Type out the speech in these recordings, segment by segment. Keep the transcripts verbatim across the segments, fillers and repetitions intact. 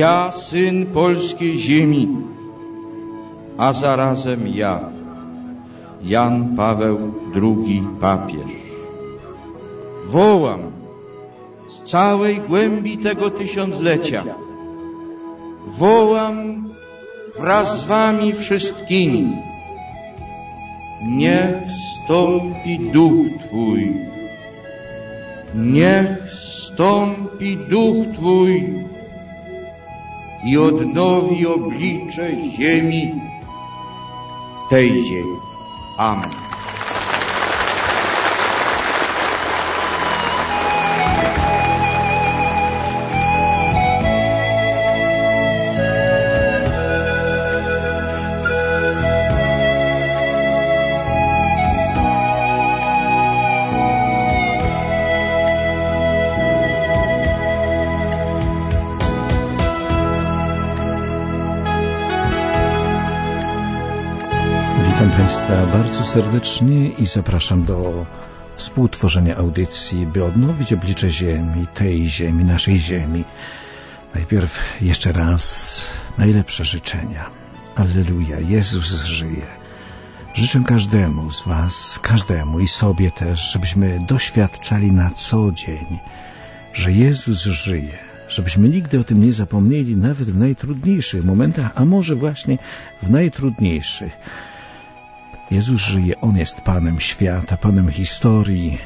Ja, syn polskiej ziemi, a zarazem ja, Jan Paweł drugi papież, wołam z całej głębi tego tysiąclecia, wołam wraz z wami wszystkimi: niech stąpi duch Twój, niech stąpi duch Twój i odnowi oblicze ziemi, tej ziemi. Amen. Witam Państwa bardzo serdecznie i zapraszam do współtworzenia audycji, by odnowić oblicze ziemi, tej ziemi, naszej ziemi. Najpierw jeszcze raz najlepsze życzenia. Alleluja, Jezus żyje. Życzę każdemu z Was, każdemu i sobie też, żebyśmy doświadczali na co dzień, że Jezus żyje. Żebyśmy nigdy o tym nie zapomnieli, nawet w najtrudniejszych momentach, a może właśnie w najtrudniejszych. Jezus żyje, On jest Panem świata, Panem historii.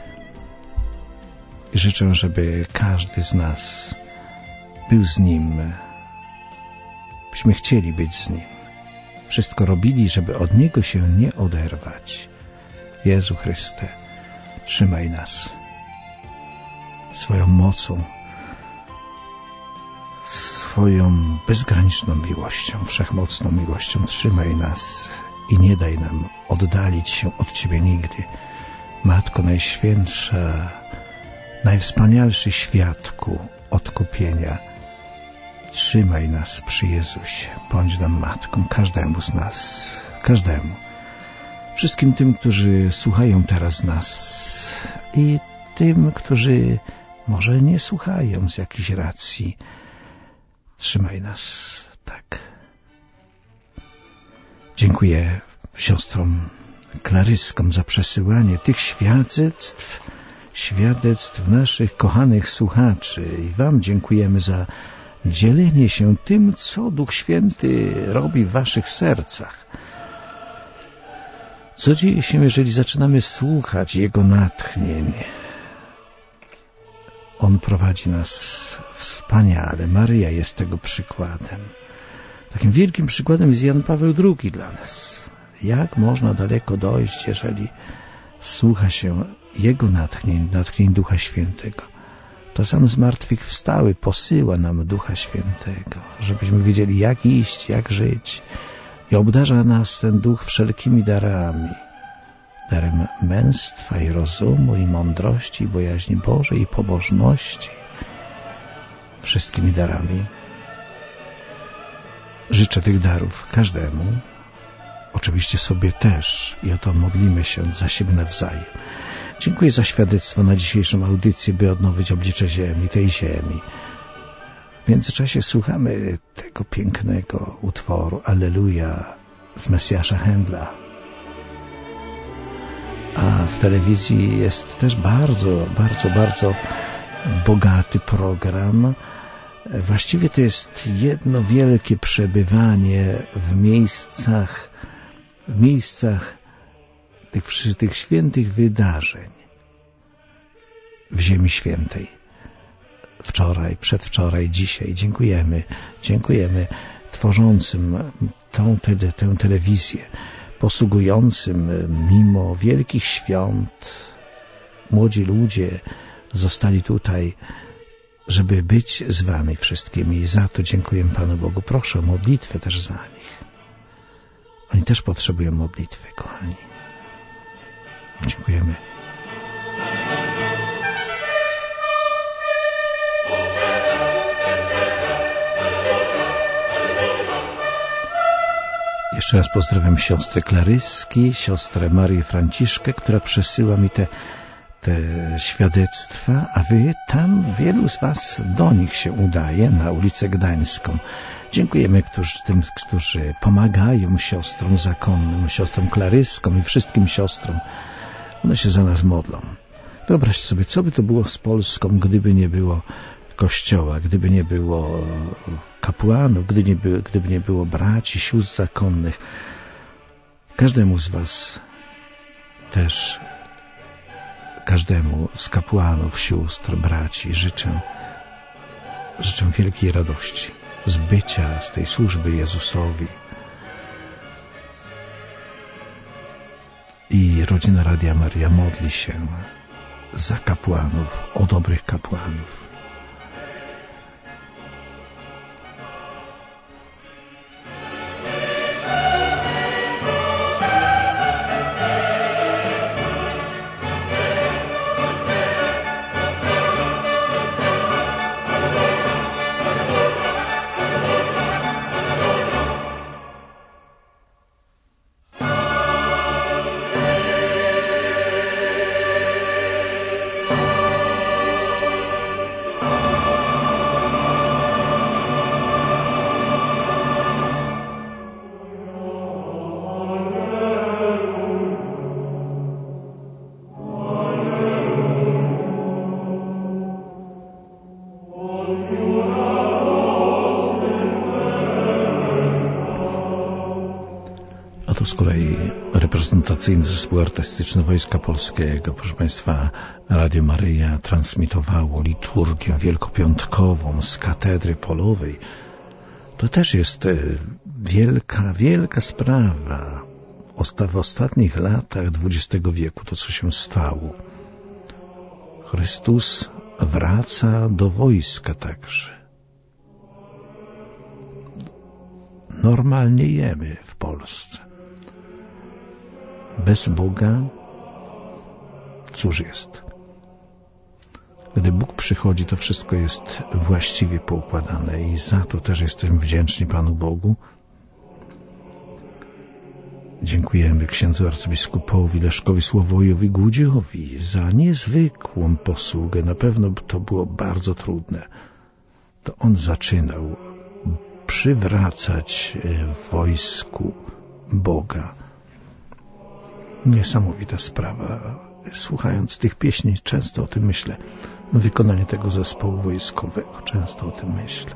I życzę, żeby każdy z nas był z Nim, byśmy chcieli być z Nim. Wszystko robili, żeby od Niego się nie oderwać. Jezu Chryste, trzymaj nas swoją mocą, swoją bezgraniczną miłością, wszechmocną miłością. Trzymaj nas i nie daj nam oddalić się od Ciebie nigdy. Matko Najświętsza, najwspanialszy świadku odkupienia, trzymaj nas przy Jezusie. Bądź nam matką, każdemu z nas, każdemu. Wszystkim tym, którzy słuchają teraz nas i tym, którzy może nie słuchają z jakiejś racji. Trzymaj nas, tak. Dziękuję siostrom klaryskom za przesyłanie tych świadectw, świadectw naszych kochanych słuchaczy. I Wam dziękujemy za dzielenie się tym, co Duch Święty robi w Waszych sercach. Co dzieje się, jeżeli zaczynamy słuchać Jego natchnień? On prowadzi nas wspaniale. Maryja jest tego przykładem. Takim wielkim przykładem jest Jan Paweł drugi dla nas. Jak można daleko dojść, jeżeli słucha się Jego natchnień, natchnień Ducha Świętego? To sam zmartwychwstały posyła nam Ducha Świętego, żebyśmy wiedzieli, jak iść, jak żyć. I obdarza nas ten Duch wszelkimi darami. Darem męstwa i rozumu, i mądrości, i bojaźni Bożej, i pobożności. Wszystkimi darami. Życzę tych darów każdemu, oczywiście sobie też, i o to modlimy się za siebie nawzajem. Dziękuję za świadectwo na dzisiejszą audycję, by odnowić oblicze ziemi, tej ziemi. W międzyczasie słuchamy tego pięknego utworu Alleluja z Mesjasza Händla. A w telewizji jest też bardzo, bardzo, bardzo bogaty program. Właściwie to jest jedno wielkie przebywanie w miejscach, w miejscach tych, tych świętych wydarzeń w Ziemi Świętej. Wczoraj, przedwczoraj, dzisiaj. Dziękujemy, dziękujemy tworzącym tą, te, tę telewizję, posługującym mimo wielkich świąt. Młodzi ludzie zostali tutaj, żeby być z Wami wszystkimi, i za to dziękuję Panu Bogu. Proszę o modlitwę też za nich. Oni też potrzebują modlitwy, kochani. Dziękujemy. Jeszcze raz pozdrawiam siostrę Klaryski, siostrę Marię Franciszkę, która przesyła mi te te świadectwa, a wy tam, wielu z was do nich się udaje na ulicę Gdańską. Dziękujemy którzy, tym, którzy pomagają siostrom zakonnym, siostrom klaryskom i wszystkim siostrom. One się za nas modlą. Wyobraź sobie, co by to było z Polską, gdyby nie było Kościoła, gdyby nie było kapłanów, gdyby nie było, gdyby nie było braci, sióstr zakonnych. Każdemu z was też, każdemu z kapłanów, sióstr, braci życzę, życzę wielkiej radości z bycia, z tej służby Jezusowi. I rodzina Radia Maryja modli się za kapłanów, o dobrych kapłanów. Z kolei reprezentacyjny zespół artystyczny Wojska Polskiego, proszę Państwa, Radio Maryja transmitowało liturgię wielkopiątkową z katedry polowej. To też jest wielka, wielka sprawa w ostatnich latach dwudziestego wieku, to co się stało. Chrystus wraca do wojska także. Normalnie jemy w Polsce. Bez Boga cóż jest? Gdy Bóg przychodzi, to wszystko jest właściwie poukładane i za to też jesteśmy wdzięczni Panu Bogu. Dziękujemy księdzu arcybiskupowi Leszkowi Sławojowi Głudziowi za niezwykłą posługę. Na pewno to było bardzo trudne. To on zaczynał przywracać w wojsku Boga. Niesamowita sprawa. Słuchając tych pieśni, często o tym myślę. Wykonanie tego zespołu wojskowego, często o tym myślę.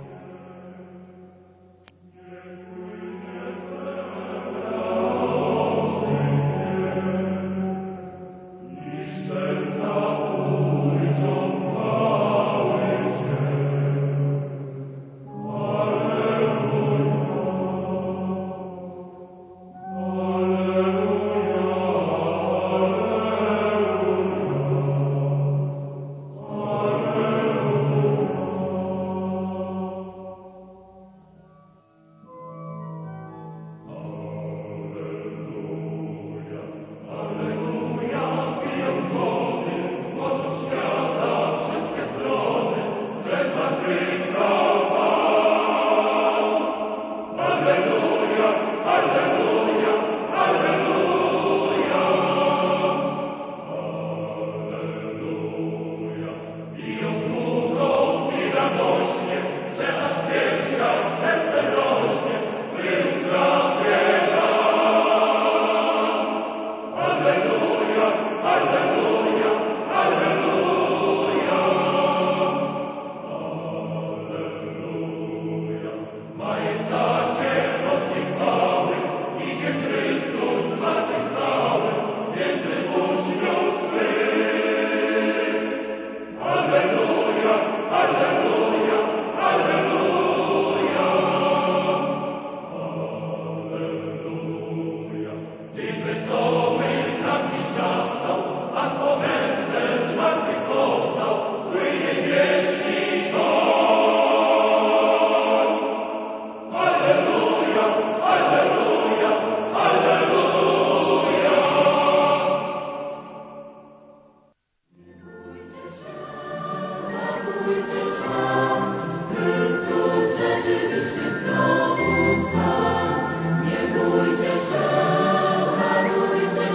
Nie bójcie się, radujcie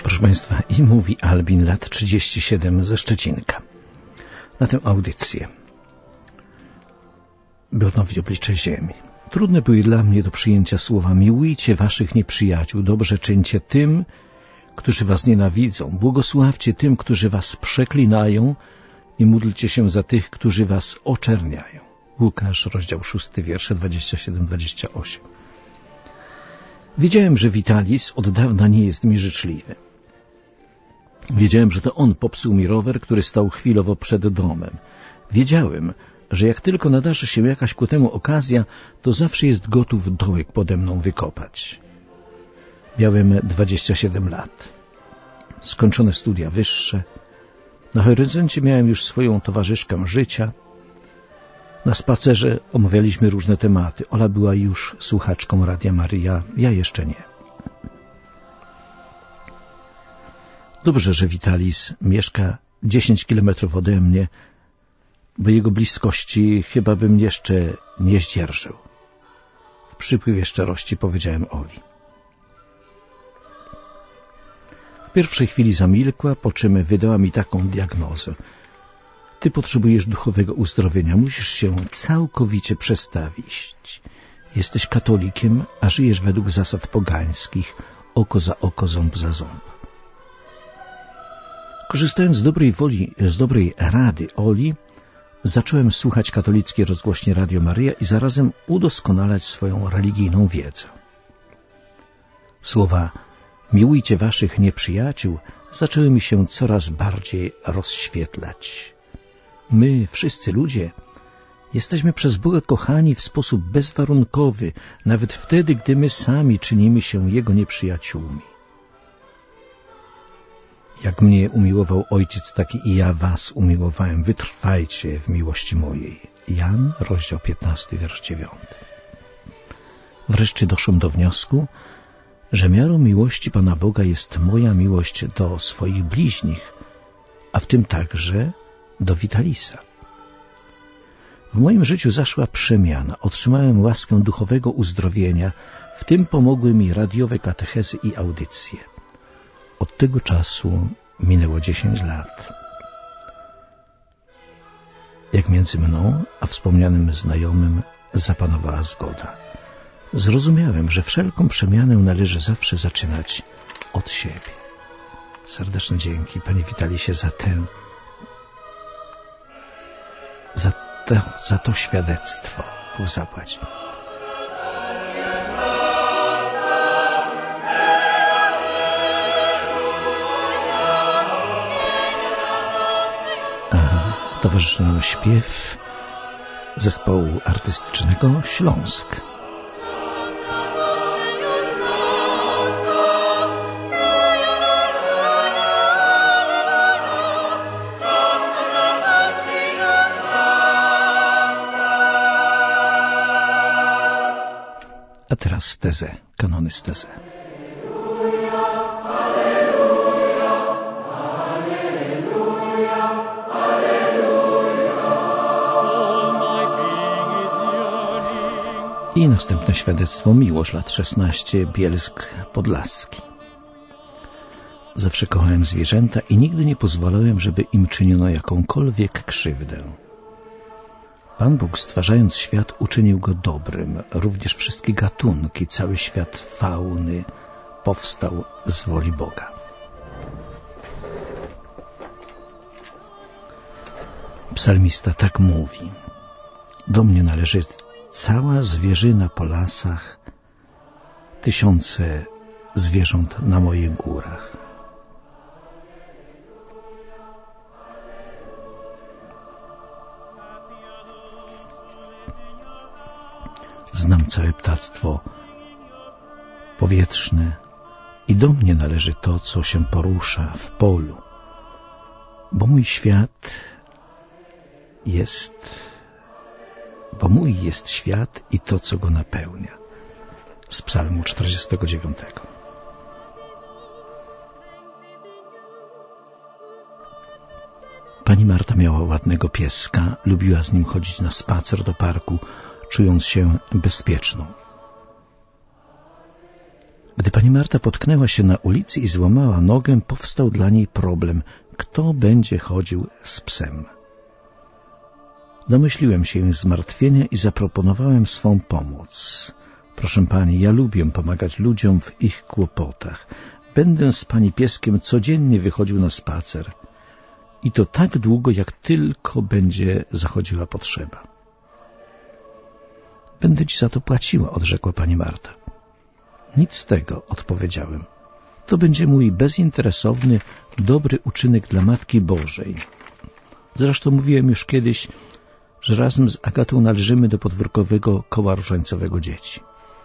Proszę Państwa, i mówi Albin, lat trzydzieści siedem, ze Szczecinka. Na tę audycję, by odnowić oblicze ziemi. Trudne były dla mnie do przyjęcia słowa: miłujcie waszych nieprzyjaciół, dobrze czyńcie tym, którzy was nienawidzą, błogosławcie tym, którzy was przeklinają i módlcie się za tych, którzy was oczerniają. Łukasz, rozdział szósty, wiersze dwadzieścia siedem dwadzieścia osiem. Wiedziałem, że Vitalis od dawna nie jest mi życzliwy. Wiedziałem, że to on popsuł mi rower, który stał chwilowo przed domem. Wiedziałem, że jak tylko nadarzy się jakaś ku temu okazja, to zawsze jest gotów dołek pode mną wykopać. Miałem dwadzieścia siedem lat. Skończone studia wyższe. Na horyzoncie miałem już swoją towarzyszkę życia. Na spacerze omawialiśmy różne tematy. Ola była już słuchaczką Radia Maryja, ja jeszcze nie. Dobrze, że Vitalis mieszka dziesięć kilometrów ode mnie, bo jego bliskości chyba bym jeszcze nie zdzierżył. W przypływie szczerości powiedziałem Oli. W pierwszej chwili zamilkła, po czym wydała mi taką diagnozę. Ty potrzebujesz duchowego uzdrowienia, musisz się całkowicie przestawić. Jesteś katolikiem, a żyjesz według zasad pogańskich, oko za oko, ząb za ząb. Korzystając z dobrej woli, z dobrej rady Oli, zacząłem słuchać katolickiej rozgłośni Radio Maryja i zarazem udoskonalać swoją religijną wiedzę. Słowa miłujcie waszych nieprzyjaciół zaczęły mi się coraz bardziej rozświetlać. My, wszyscy ludzie, jesteśmy przez Boga kochani w sposób bezwarunkowy, nawet wtedy, gdy my sami czynimy się Jego nieprzyjaciółmi. Jak mnie umiłował Ojciec, taki i ja was umiłowałem. Wytrwajcie w miłości mojej. Jan, rozdział piętnasty, wiersz dziewiąty. Wreszcie doszłem do wniosku, że miarą miłości Pana Boga jest moja miłość do swoich bliźnich, a w tym także do Vitalisa. W moim życiu zaszła przemiana. Otrzymałem łaskę duchowego uzdrowienia. W tym pomogły mi radiowe katechezy i audycje. Od tego czasu minęło dziesięć lat. Jak między mną a wspomnianym znajomym zapanowała zgoda. Zrozumiałem, że wszelką przemianę należy zawsze zaczynać od siebie. Serdeczne dzięki, Panie Vitalisie, za tę, za to, za to świadectwo. Bóg zapłać. Towarzyszy nam śpiew zespołu artystycznego Śląsk. A teraz tezę, kanony z tezę. I następne świadectwo. Miłosz, lat szesnaście, Bielsk Podlaski. Zawsze kochałem zwierzęta i nigdy nie pozwalałem, żeby im czyniono jakąkolwiek krzywdę. Pan Bóg, stwarzając świat, uczynił go dobrym. Również wszystkie gatunki, cały świat fauny powstał z woli Boga. Psalmista tak mówi: do mnie należy cała zwierzyna po lasach, tysiące zwierząt na moich górach. Znam całe ptactwo powietrzne i do mnie należy to, co się porusza w polu, bo mój świat jest, bo mój jest świat i to, co go napełnia. Z Psalmu czterdziestego dziewiątego. Pani Marta miała ładnego pieska, lubiła z nim chodzić na spacer do parku, czując się bezpieczną. Gdy pani Marta potknęła się na ulicy i złamała nogę, powstał dla niej problem, kto będzie chodził z psem. Domyśliłem się jej zmartwienia i zaproponowałem swą pomoc. Proszę pani, ja lubię pomagać ludziom w ich kłopotach. Będę z pani pieskiem codziennie wychodził na spacer. I to tak długo, jak tylko będzie zachodziła potrzeba. Będę ci za to płaciła, odrzekła pani Marta. Nic z tego, odpowiedziałem. To będzie mój bezinteresowny, dobry uczynek dla Matki Bożej. Zresztą mówiłem już kiedyś, że razem z Agatą należymy do podwórkowego koła różańcowego dzieci.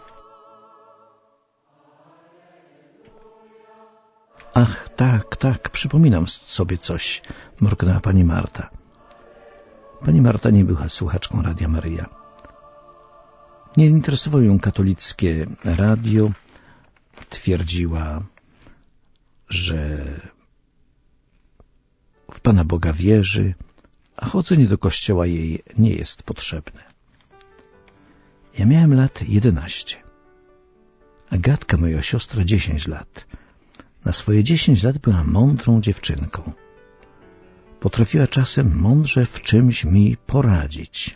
Ach, tak, tak, przypominam sobie coś, mruknęła pani Marta. Pani Marta nie była słuchaczką Radia Maryja. Nie interesowało ją katolickie radio. Twierdziła, że w Pana Boga wierzy, a chodzenie do kościoła jej nie jest potrzebne. Ja miałem lat jedenaście. Agatka, moja siostra, dziesięć lat. Na swoje dziesięć lat była mądrą dziewczynką. Potrafiła czasem mądrze w czymś mi poradzić.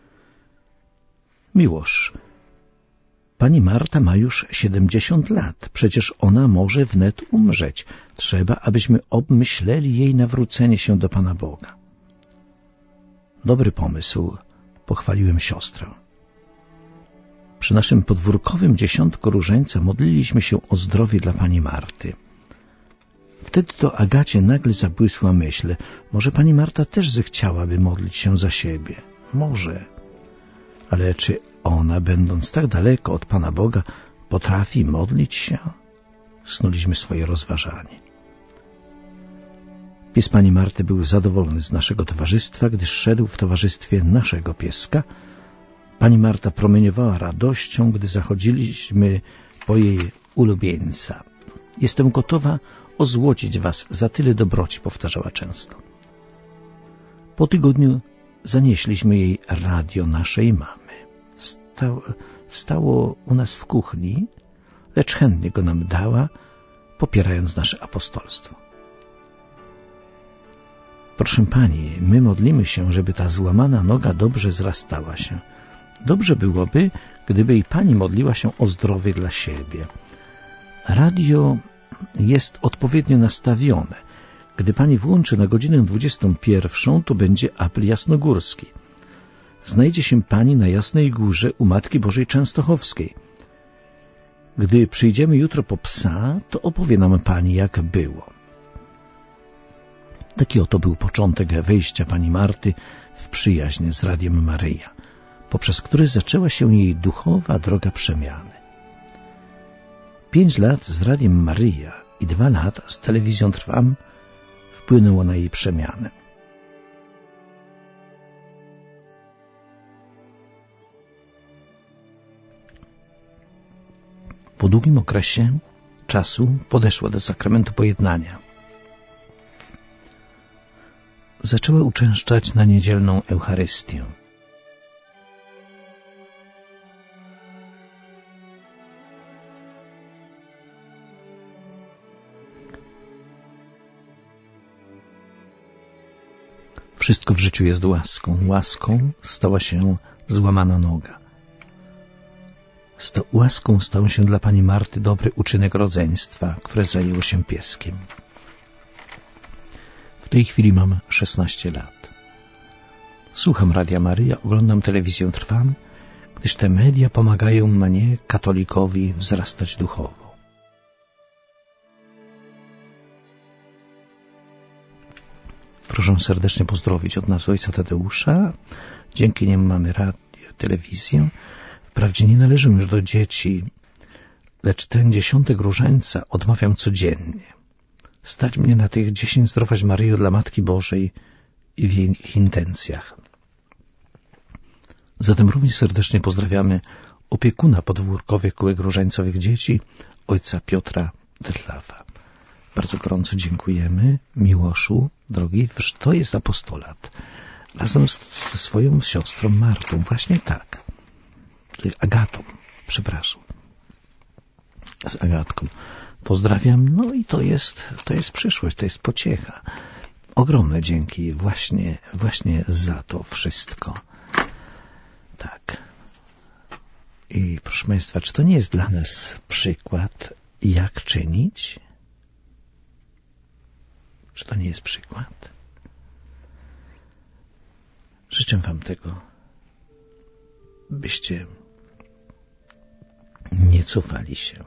Miłosz, pani Marta ma już siedemdziesiąt lat. Przecież ona może wnet umrzeć. Trzeba, abyśmy obmyśleli jej nawrócenie się do Pana Boga. Dobry pomysł, pochwaliłem siostrę. Przy naszym podwórkowym dziesiątku różańca modliliśmy się o zdrowie dla pani Marty. Wtedy to Agacie nagle zabłysła myśl, może pani Marta też zechciałaby modlić się za siebie. Może. Ale czy ona, będąc tak daleko od Pana Boga, potrafi modlić się? Snuliśmy swoje rozważanie. Pies pani Marty był zadowolony z naszego towarzystwa, gdyż szedł w towarzystwie naszego pieska. Pani Marta promieniowała radością, gdy zachodziliśmy po jej ulubieńca. Jestem gotowa ozłocić was za tyle dobroci, powtarzała często. Po tygodniu zanieśliśmy jej radio naszej mamy. Stało, stało u nas w kuchni, lecz chętnie go nam dała, popierając nasze apostolstwo. Proszę pani, my modlimy się, żeby ta złamana noga dobrze zrastała się. Dobrze byłoby, gdyby i pani modliła się o zdrowie dla siebie. Radio jest odpowiednio nastawione. Gdy pani włączy na godzinę dwudziestą pierwszą, to będzie apel jasnogórski. Znajdzie się pani na Jasnej Górze u Matki Bożej Częstochowskiej. Gdy przyjdziemy jutro po psa, to opowie nam pani, jak było. Taki oto był początek wejścia pani Marty w przyjaźń z Radiem Maryja, poprzez który zaczęła się jej duchowa droga przemiany. Pięć lat z Radiem Maryja i dwa lata z telewizją Trwam wpłynęło na jej przemianę. Po długim okresie czasu podeszła do sakramentu pojednania. Zaczęła uczęszczać na niedzielną Eucharystię. Wszystko w życiu jest łaską. Łaską stała się złamana noga. Z tą łaską stał się dla pani Marty dobry uczynek rodzeństwa, które zajęło się pieskiem. W tej chwili mam szesnaście lat. Słucham Radia Maryja, oglądam telewizję Trwam, gdyż te media pomagają mnie, katolikowi, wzrastać duchowo. Proszę serdecznie pozdrowić od nas ojca Tadeusza. Dzięki niemu mamy radio, telewizję. Wprawdzie nie należę już do dzieci, lecz ten dziesiątek różańca odmawiam codziennie. Stać mnie na tych dziesięć Zdrowaś Maryjo dla Matki Bożej i w jej intencjach. Zatem również serdecznie pozdrawiamy opiekuna podwórkowych kółek różańcowych dzieci, ojca Piotra Detlafa. Bardzo gorąco dziękujemy, Miłoszu, drogi, to jest apostolat. Razem z, ze swoją siostrą Martą, właśnie tak. Agatą, przepraszam. z Agatką. Pozdrawiam, no i to jest, to jest przyszłość, to jest pociecha. Ogromne dzięki właśnie, właśnie za to wszystko. Tak. I proszę Państwa, czy to nie jest dla nas przykład, jak czynić? Czy to nie jest przykład? Życzę Wam tego, byście nie cofali się.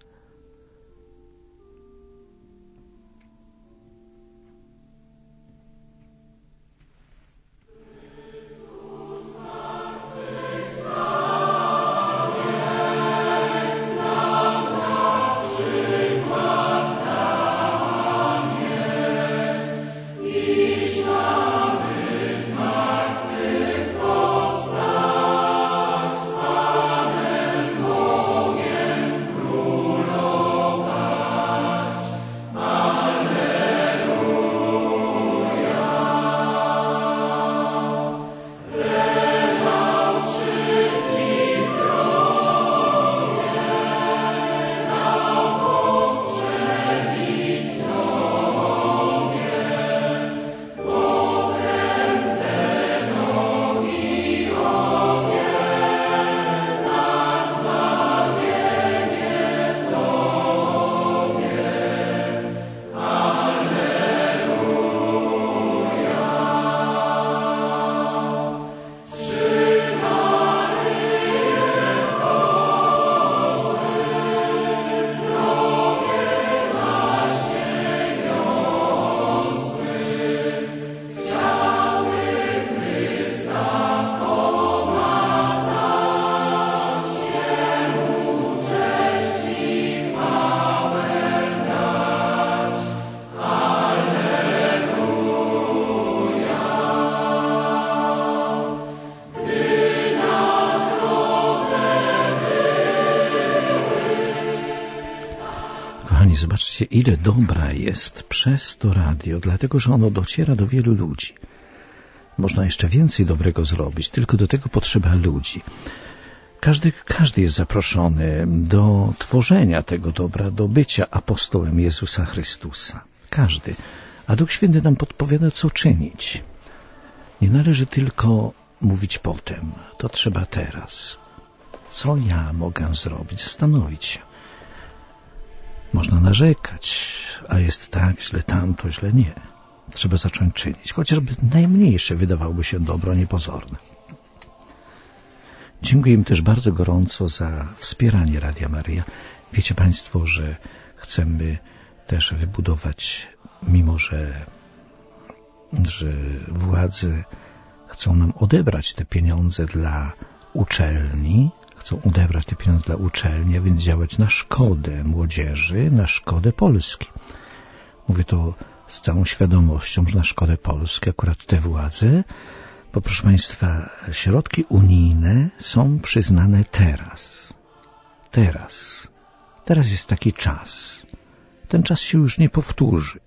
Zobaczcie, ile dobra jest przez to radio, dlatego że ono dociera do wielu ludzi. Można jeszcze więcej dobrego zrobić, tylko do tego potrzeba ludzi. Każdy, każdy jest zaproszony do tworzenia tego dobra, do bycia apostołem Jezusa Chrystusa. Każdy. A Duch Święty nam podpowiada, co czynić. Nie należy tylko mówić potem. To trzeba teraz. Co ja mogę zrobić? Zastanowić się. Można narzekać, a jest tak, źle tamto, źle nie. Trzeba zacząć czynić, chociażby najmniejsze wydawałoby się dobro niepozorne. Dziękuję im też bardzo gorąco za wspieranie Radia Maryja. Wiecie Państwo, że chcemy też wybudować, mimo że, że władze chcą nam odebrać te pieniądze dla uczelni, chcą odebrać te pieniądze dla uczelni, a więc działać na szkodę młodzieży, na szkodę Polski. Mówię to z całą świadomością, że na szkodę Polski akurat te władze, bo proszę Państwa, środki unijne są przyznane teraz. Teraz. Teraz jest taki czas. Ten czas się już nie powtórzy.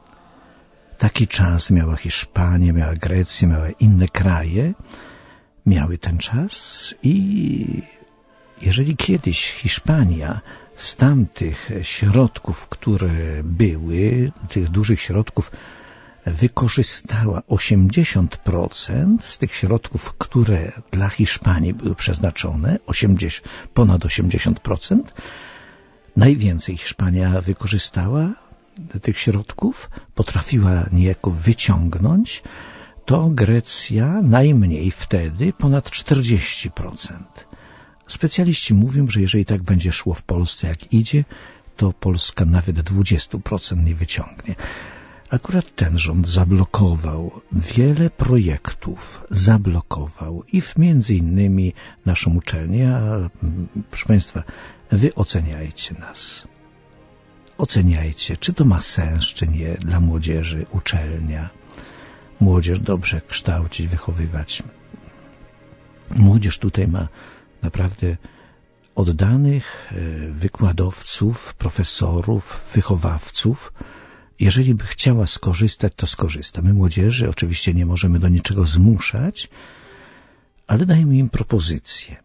Taki czas miała Hiszpania, miała Grecja, miały inne kraje. Miały ten czas i jeżeli kiedyś Hiszpania z tamtych środków, które były, tych dużych środków, wykorzystała osiemdziesiąt procent z tych środków, które dla Hiszpanii były przeznaczone, osiemdziesiąt, ponad osiemdziesiąt procent, najwięcej Hiszpania wykorzystała tych środków, potrafiła niejako wyciągnąć, to Grecja najmniej wtedy ponad czterdzieści procent. Specjaliści mówią, że jeżeli tak będzie szło w Polsce jak idzie, to Polska nawet dwadzieścia procent nie wyciągnie. Akurat ten rząd zablokował wiele projektów, zablokował i w między innymi naszą uczelnię, a proszę Państwa, wy oceniajcie nas. Oceniajcie, czy to ma sens, czy nie dla młodzieży, uczelnia. Młodzież dobrze kształcić, wychowywać. Młodzież tutaj ma naprawdę oddanych wykładowców, profesorów, wychowawców. Jeżeli by chciała skorzystać, to skorzysta. My młodzieży oczywiście nie możemy do niczego zmuszać, ale dajmy im propozycje.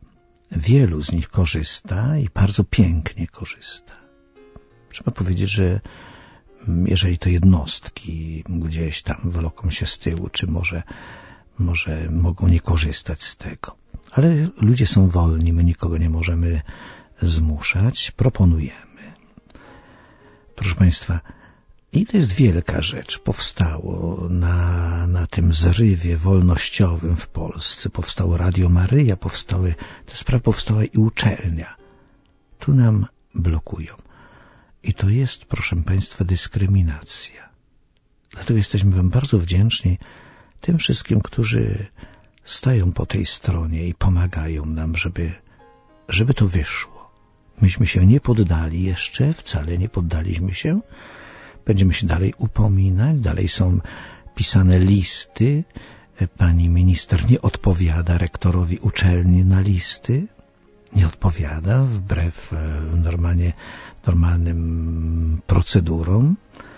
wielu z nich korzysta i bardzo pięknie korzysta. Trzeba powiedzieć, że jeżeli to jednostki gdzieś tam wloką się z tyłu, czy może, może mogą nie korzystać z tego. Ale ludzie są wolni, my nikogo nie możemy zmuszać, proponujemy. Proszę Państwa, i to jest wielka rzecz. Powstało na, na tym zrywie wolnościowym w Polsce. Powstało Radio Maryja, powstały, ta sprawa powstała i uczelnia. Tu nam blokują. I to jest, proszę Państwa, dyskryminacja. Dlatego jesteśmy Wam bardzo wdzięczni tym wszystkim, którzy stają po tej stronie i pomagają nam, żeby, żeby to wyszło. Myśmy się nie poddali jeszcze, wcale nie poddaliśmy się. Będziemy się dalej upominać, dalej są pisane listy. Pani minister nie odpowiada rektorowi uczelni na listy. Nie odpowiada wbrew normalnie, normalnym procedurom.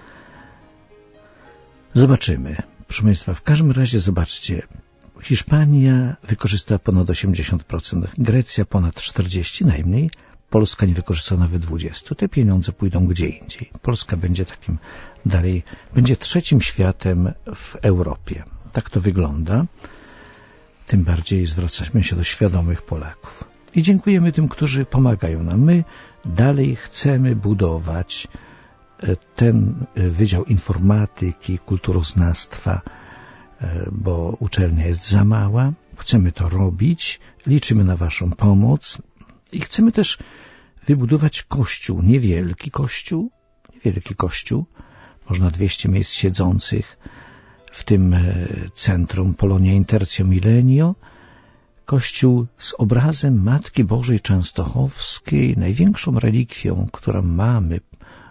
Zobaczymy. Proszę Państwa, w każdym razie zobaczcie. Hiszpania wykorzysta ponad osiemdziesiąt procent, Grecja ponad czterdzieści procent, najmniej. Polska nie wykorzysta nawet dwadzieścia procent. Te pieniądze pójdą gdzie indziej. Polska będzie takim dalej, będzie trzecim światem w Europie. Tak to wygląda. Tym bardziej zwracamy się do świadomych Polaków. I dziękujemy tym, którzy pomagają nam. My dalej chcemy budować ten Wydział Informatyki, Kulturoznawstwa, bo uczelnia jest za mała. Chcemy to robić. Liczymy na Waszą pomoc. I chcemy też wybudować kościół, niewielki kościół, niewielki kościół, można dwieście miejsc siedzących w tym centrum Polonia Intertio Milenio, kościół z obrazem Matki Bożej Częstochowskiej, największą relikwią, którą mamy,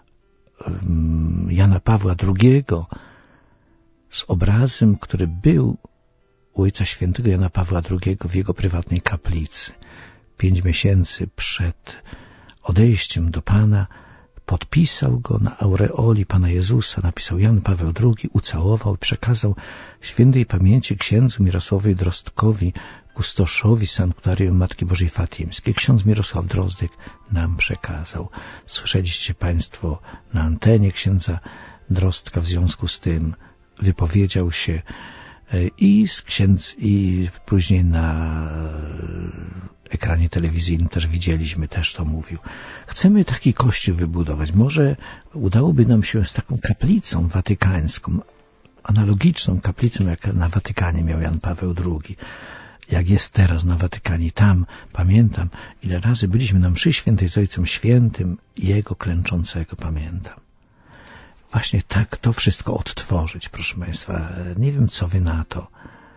Jana Pawła drugiego, z obrazem, który był u Ojca Świętego Jana Pawła drugiego w jego prywatnej kaplicy. Pięć miesięcy przed odejściem do Pana podpisał go na aureoli Pana Jezusa, napisał Jan Paweł drugi, ucałował i przekazał świętej pamięci księdzu Mirosławowi Drostkowi, kustoszowi Sanktuarium Matki Bożej Fatimskiej. Ksiądz Mirosław Drozdek nam przekazał. Słyszeliście Państwo na antenie księdza Drostka, w związku z tym wypowiedział się i z księdz, i później na ekranie telewizyjnym też widzieliśmy, też to mówił. Chcemy taki kościół wybudować. Może udałoby nam się z taką kaplicą watykańską, analogiczną kaplicą, jak na Watykanie miał Jan Paweł drugi. Jak jest teraz na Watykanie. Tam, pamiętam, ile razy byliśmy na mszy świętej z Ojcem Świętym i Jego klęczącego, pamiętam. Właśnie tak to wszystko odtworzyć, proszę Państwa. Nie wiem, co Wy na to.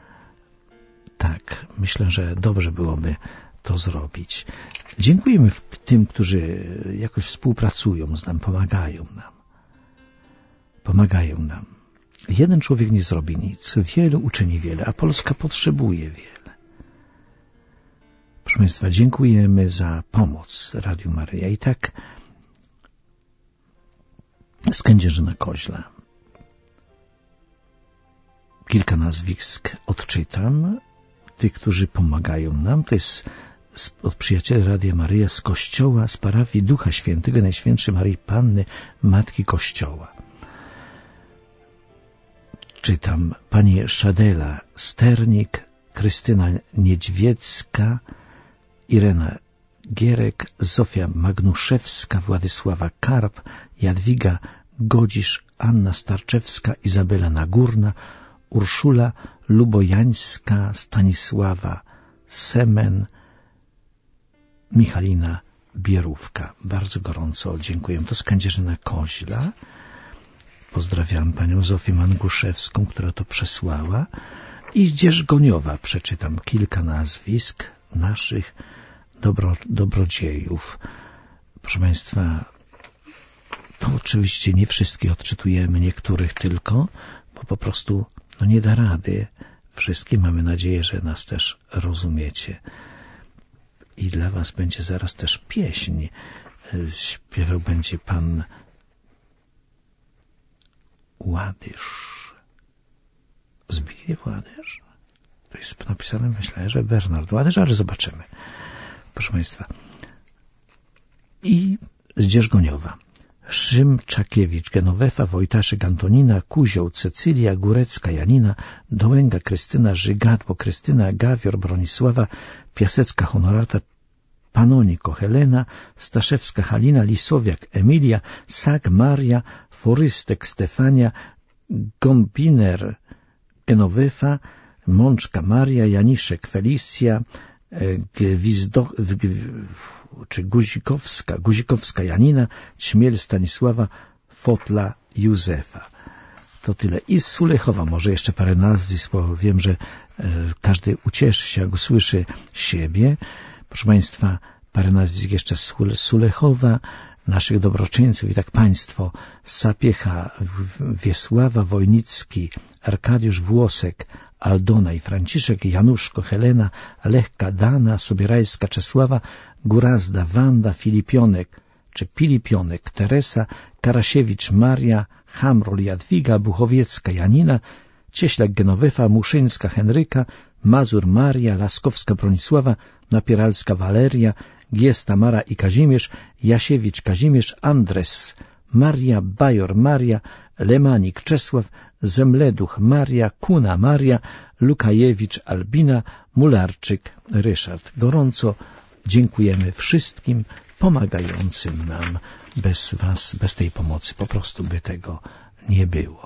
Tak, myślę, że dobrze byłoby to zrobić. Dziękujemy tym, którzy jakoś współpracują z nami, pomagają nam. Pomagają nam. Jeden człowiek nie zrobi nic, wielu uczyni wiele, a Polska potrzebuje wiele. Proszę Państwa, dziękujemy za pomoc Radiu Maryja. I tak z Kędzierzyna-Koźla kilka nazwisk odczytam. Tych, którzy pomagają nam, to jest od przyjacieli Radia Maryja z Kościoła, z parafii Ducha Świętego Najświętszej Maryi Panny, Matki Kościoła. Czytam. Pani Szadela Sternik, Krystyna Niedźwiecka, Irena Gierek, Zofia Magnuszewska, Władysława Karp, Jadwiga Godzisz, Anna Starczewska, Izabela Nagórna, Urszula Lubojańska, Stanisława Semen, Michalina Bierówka. Bardzo gorąco dziękuję. To z Kędzierzyna-Koźla. Pozdrawiam panią Zofię Manguszewską, która to przesłała. I z Dzierżgoniowa przeczytam kilka nazwisk naszych dobro, dobrodziejów. Proszę Państwa, to oczywiście nie wszystkich odczytujemy, niektórych tylko, bo po prostu no nie da rady. Wszystkim mamy nadzieję, że nas też rozumiecie. I dla Was będzie zaraz też pieśń. Śpiewał będzie pan Ładysz. Zbigniew Ładysz. To jest napisane, myślę, że Bernard Ładysz, ale zobaczymy. proszę Państwa. I z Dzierżgoniowa. Szymczakiewicz, Genowefa, Wojtaszyk, Antonina, Kuzioł, Cecylia, Górecka, Janina, Dołęga, Krystyna, Żygadło, Krystyna, Gawior, Bronisława, Piasecka, Honorata, Panoniko, Helena, Staszewska, Halina, Lisowiak, Emilia, Sak, Maria, Forystek, Stefania, Gombiner, Genowefa, Mączka, Maria, Janiszek, Felicja, Gwizdo, czy Guzikowska, Guzikowska Janina, Ćmiel Stanisława, Fotla Józefa. To tyle. I z Sulechowa może jeszcze parę nazwisk, bo wiem, że każdy ucieszy się, jak usłyszy siebie. Proszę Państwa, parę nazwisk jeszcze z Sulechowa, naszych dobroczyńców. I tak Państwo: Sapiecha, Wiesława, Wojnicki, Arkadiusz Włosek, Aldona i Franciszek, Januszko, Helena, Lechka, Dana, Sobierajska, Czesława, Górazda, Wanda, Filipionek, czy Pilipionek, Teresa, Karasiewicz, Maria, Hamrol, Jadwiga, Buchowiecka, Janina, Cieślak, Genowefa, Muszyńska, Henryka, Mazur, Maria, Laskowska, Bronisława, Napieralska, Waleria, Gies, Tamara i Kazimierz, Jasiewicz, Kazimierz, Andres, Maria, Bajor, Maria, Lemanik, Czesław, Zemleduch, Maria, Kuna, Maria, Lukajewicz, Albina, Mularczyk, Ryszard. Gorąco dziękujemy wszystkim pomagającym nam. Bez Was, bez tej pomocy po prostu by tego nie było.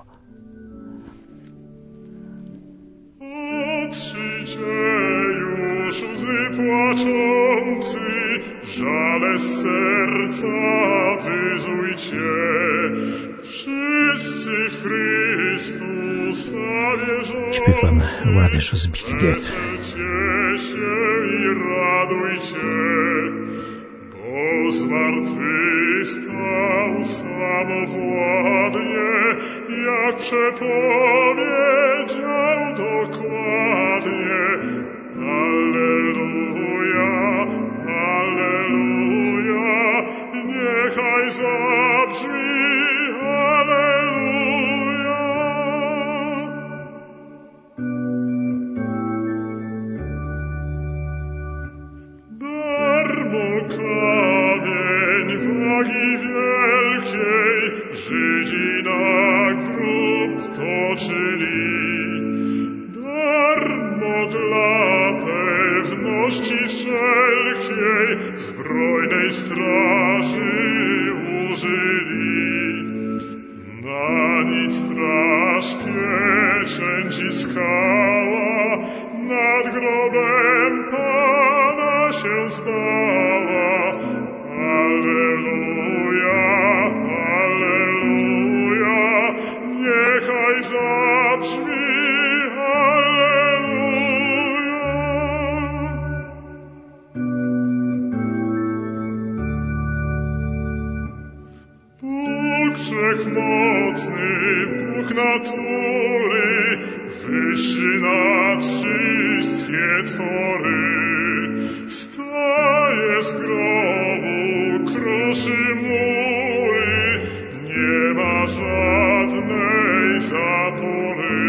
Otrzyjcie już łzy płaczący, żale z serca wyzujcie. Wszyscy w Chrystusa wierzący, śpiew pan Ładysz Zbigniew. Weselcie się i radujcie, bo zmartwychwstał samowładnie, jak przepowiedział dokładnie. Alleluja, alleluja, niechaj zabrzmi alleluja. Darmo kamień wagi wielkiej Żydzi na grób wtoczyli. Darmo dla pewności wszelkiej zbrojnej straży użyli. Na nic straż pieczęci skała nad grobem Pana się stała. Alleluja, alleluja, niechaj zabrzmi alleluja. Bóg wszechmocny, Bóg natury, wyższy nad wszystkie twory, staje z grobu, kruszy mury, nie ma żadnej zapory.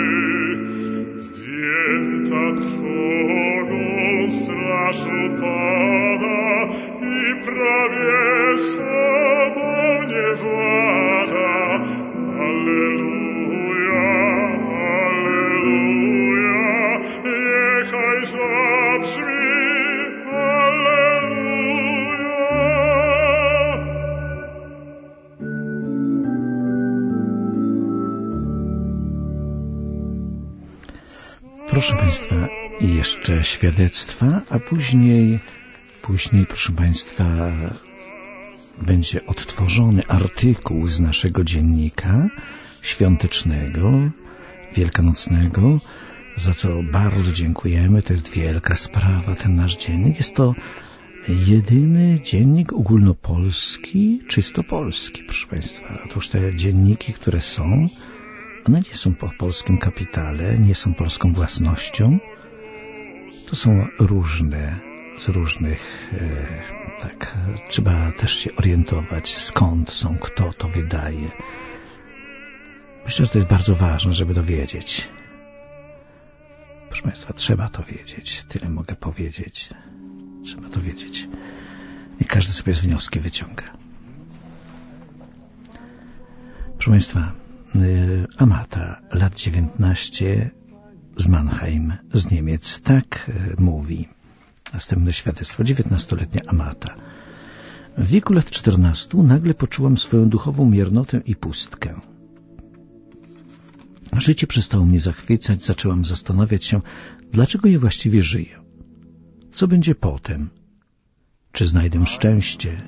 Zdjęta trwogą straż upada i prawie sobą nie włada. Alleluja, alleluja, niechaj zabrzmi alleluja. Proszę Państwa, i jeszcze świadectwa, a później, później, proszę Państwa, będzie odtworzony artykuł z naszego dziennika świątecznego, wielkanocnego, za co bardzo dziękujemy. To jest wielka sprawa, ten nasz dziennik. Jest to jedyny dziennik ogólnopolski, czysto polski, proszę Państwa. Otóż te dzienniki, które są, one nie są po polskim kapitale, nie są polską własnością. To są różne, z różnych, e, tak, trzeba też się orientować, skąd są, kto to wydaje. Myślę, że to jest bardzo ważne, żeby to wiedzieć. Proszę Państwa, trzeba to wiedzieć. Tyle mogę powiedzieć. Trzeba to wiedzieć. I każdy sobie z wnioski wyciąga. Proszę Państwa, Amata, lat dziewiętnaście, z Mannheim, z Niemiec. Tak mówi. Następne świadectwo. dziewiętnastoletnia Amata. W wieku lat czternastu nagle poczułam swoją duchową miernotę i pustkę. Życie przestało mnie zachwycać, zaczęłam zastanawiać się, dlaczego ja właściwie żyję. Co będzie potem? Czy znajdę szczęście?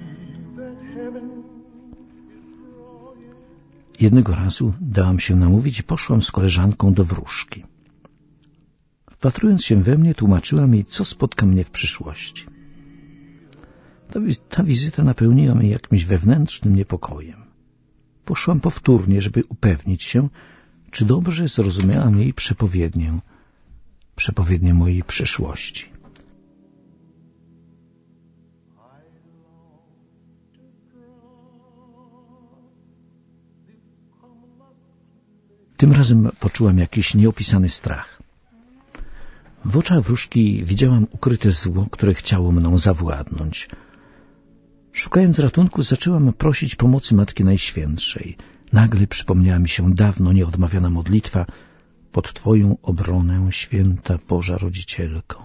Jednego razu dałam się namówić i poszłam z koleżanką do wróżki. Wpatrując się we mnie, tłumaczyłam jej, co spotka mnie w przyszłości. Ta, ta wizyta napełniła mnie jakimś wewnętrznym niepokojem. Poszłam powtórnie, żeby upewnić się, czy dobrze zrozumiałam jej przepowiednię, przepowiednię mojej przyszłości. Tym razem poczułam jakiś nieopisany strach. W oczach wróżki widziałam ukryte zło, które chciało mną zawładnąć. Szukając ratunku, zaczęłam prosić pomocy Matki Najświętszej. Nagle przypomniała mi się dawno nieodmawiana modlitwa: pod Twoją obronę, święta Boża Rodzicielko.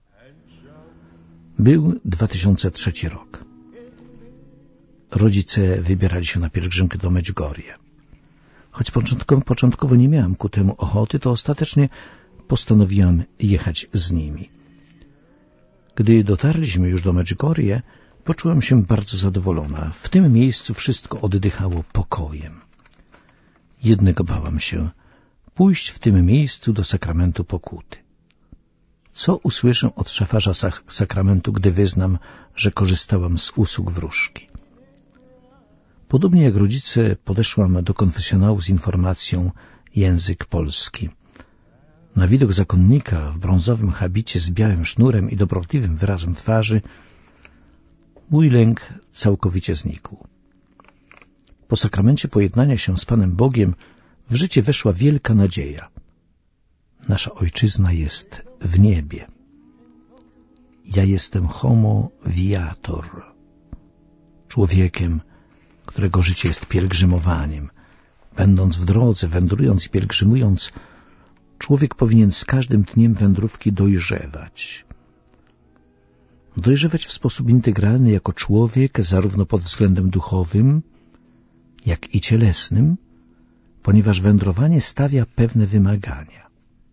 Był dwa tysiące trzeci rok. Rodzice wybierali się na pielgrzymkę do Medjugorje. Choć początkowo, początkowo nie miałam ku temu ochoty, to ostatecznie postanowiłam jechać z nimi. Gdy dotarliśmy już do Medjugorje, poczułam się bardzo zadowolona. W tym miejscu wszystko oddychało pokojem. Jednego bałam się: pójść w tym miejscu do sakramentu pokuty. Co usłyszę od szafarza sak sakramentu, gdy wyznam, że korzystałam z usług wróżki? Podobnie jak rodzice, podeszłam do konfesjonału z informacją: język polski. Na widok zakonnika w brązowym habicie z białym sznurem i dobrotliwym wyrazem twarzy mój lęk całkowicie znikł. Po sakramencie pojednania się z Panem Bogiem w życie weszła wielka nadzieja. Nasza ojczyzna jest w niebie. Ja jestem homo viator, człowiekiem, którego życie jest pielgrzymowaniem. Będąc w drodze, wędrując i pielgrzymując, człowiek powinien z każdym dniem wędrówki dojrzewać. Dojrzewać w sposób integralny jako człowiek, zarówno pod względem duchowym, jak i cielesnym, ponieważ wędrowanie stawia pewne wymagania.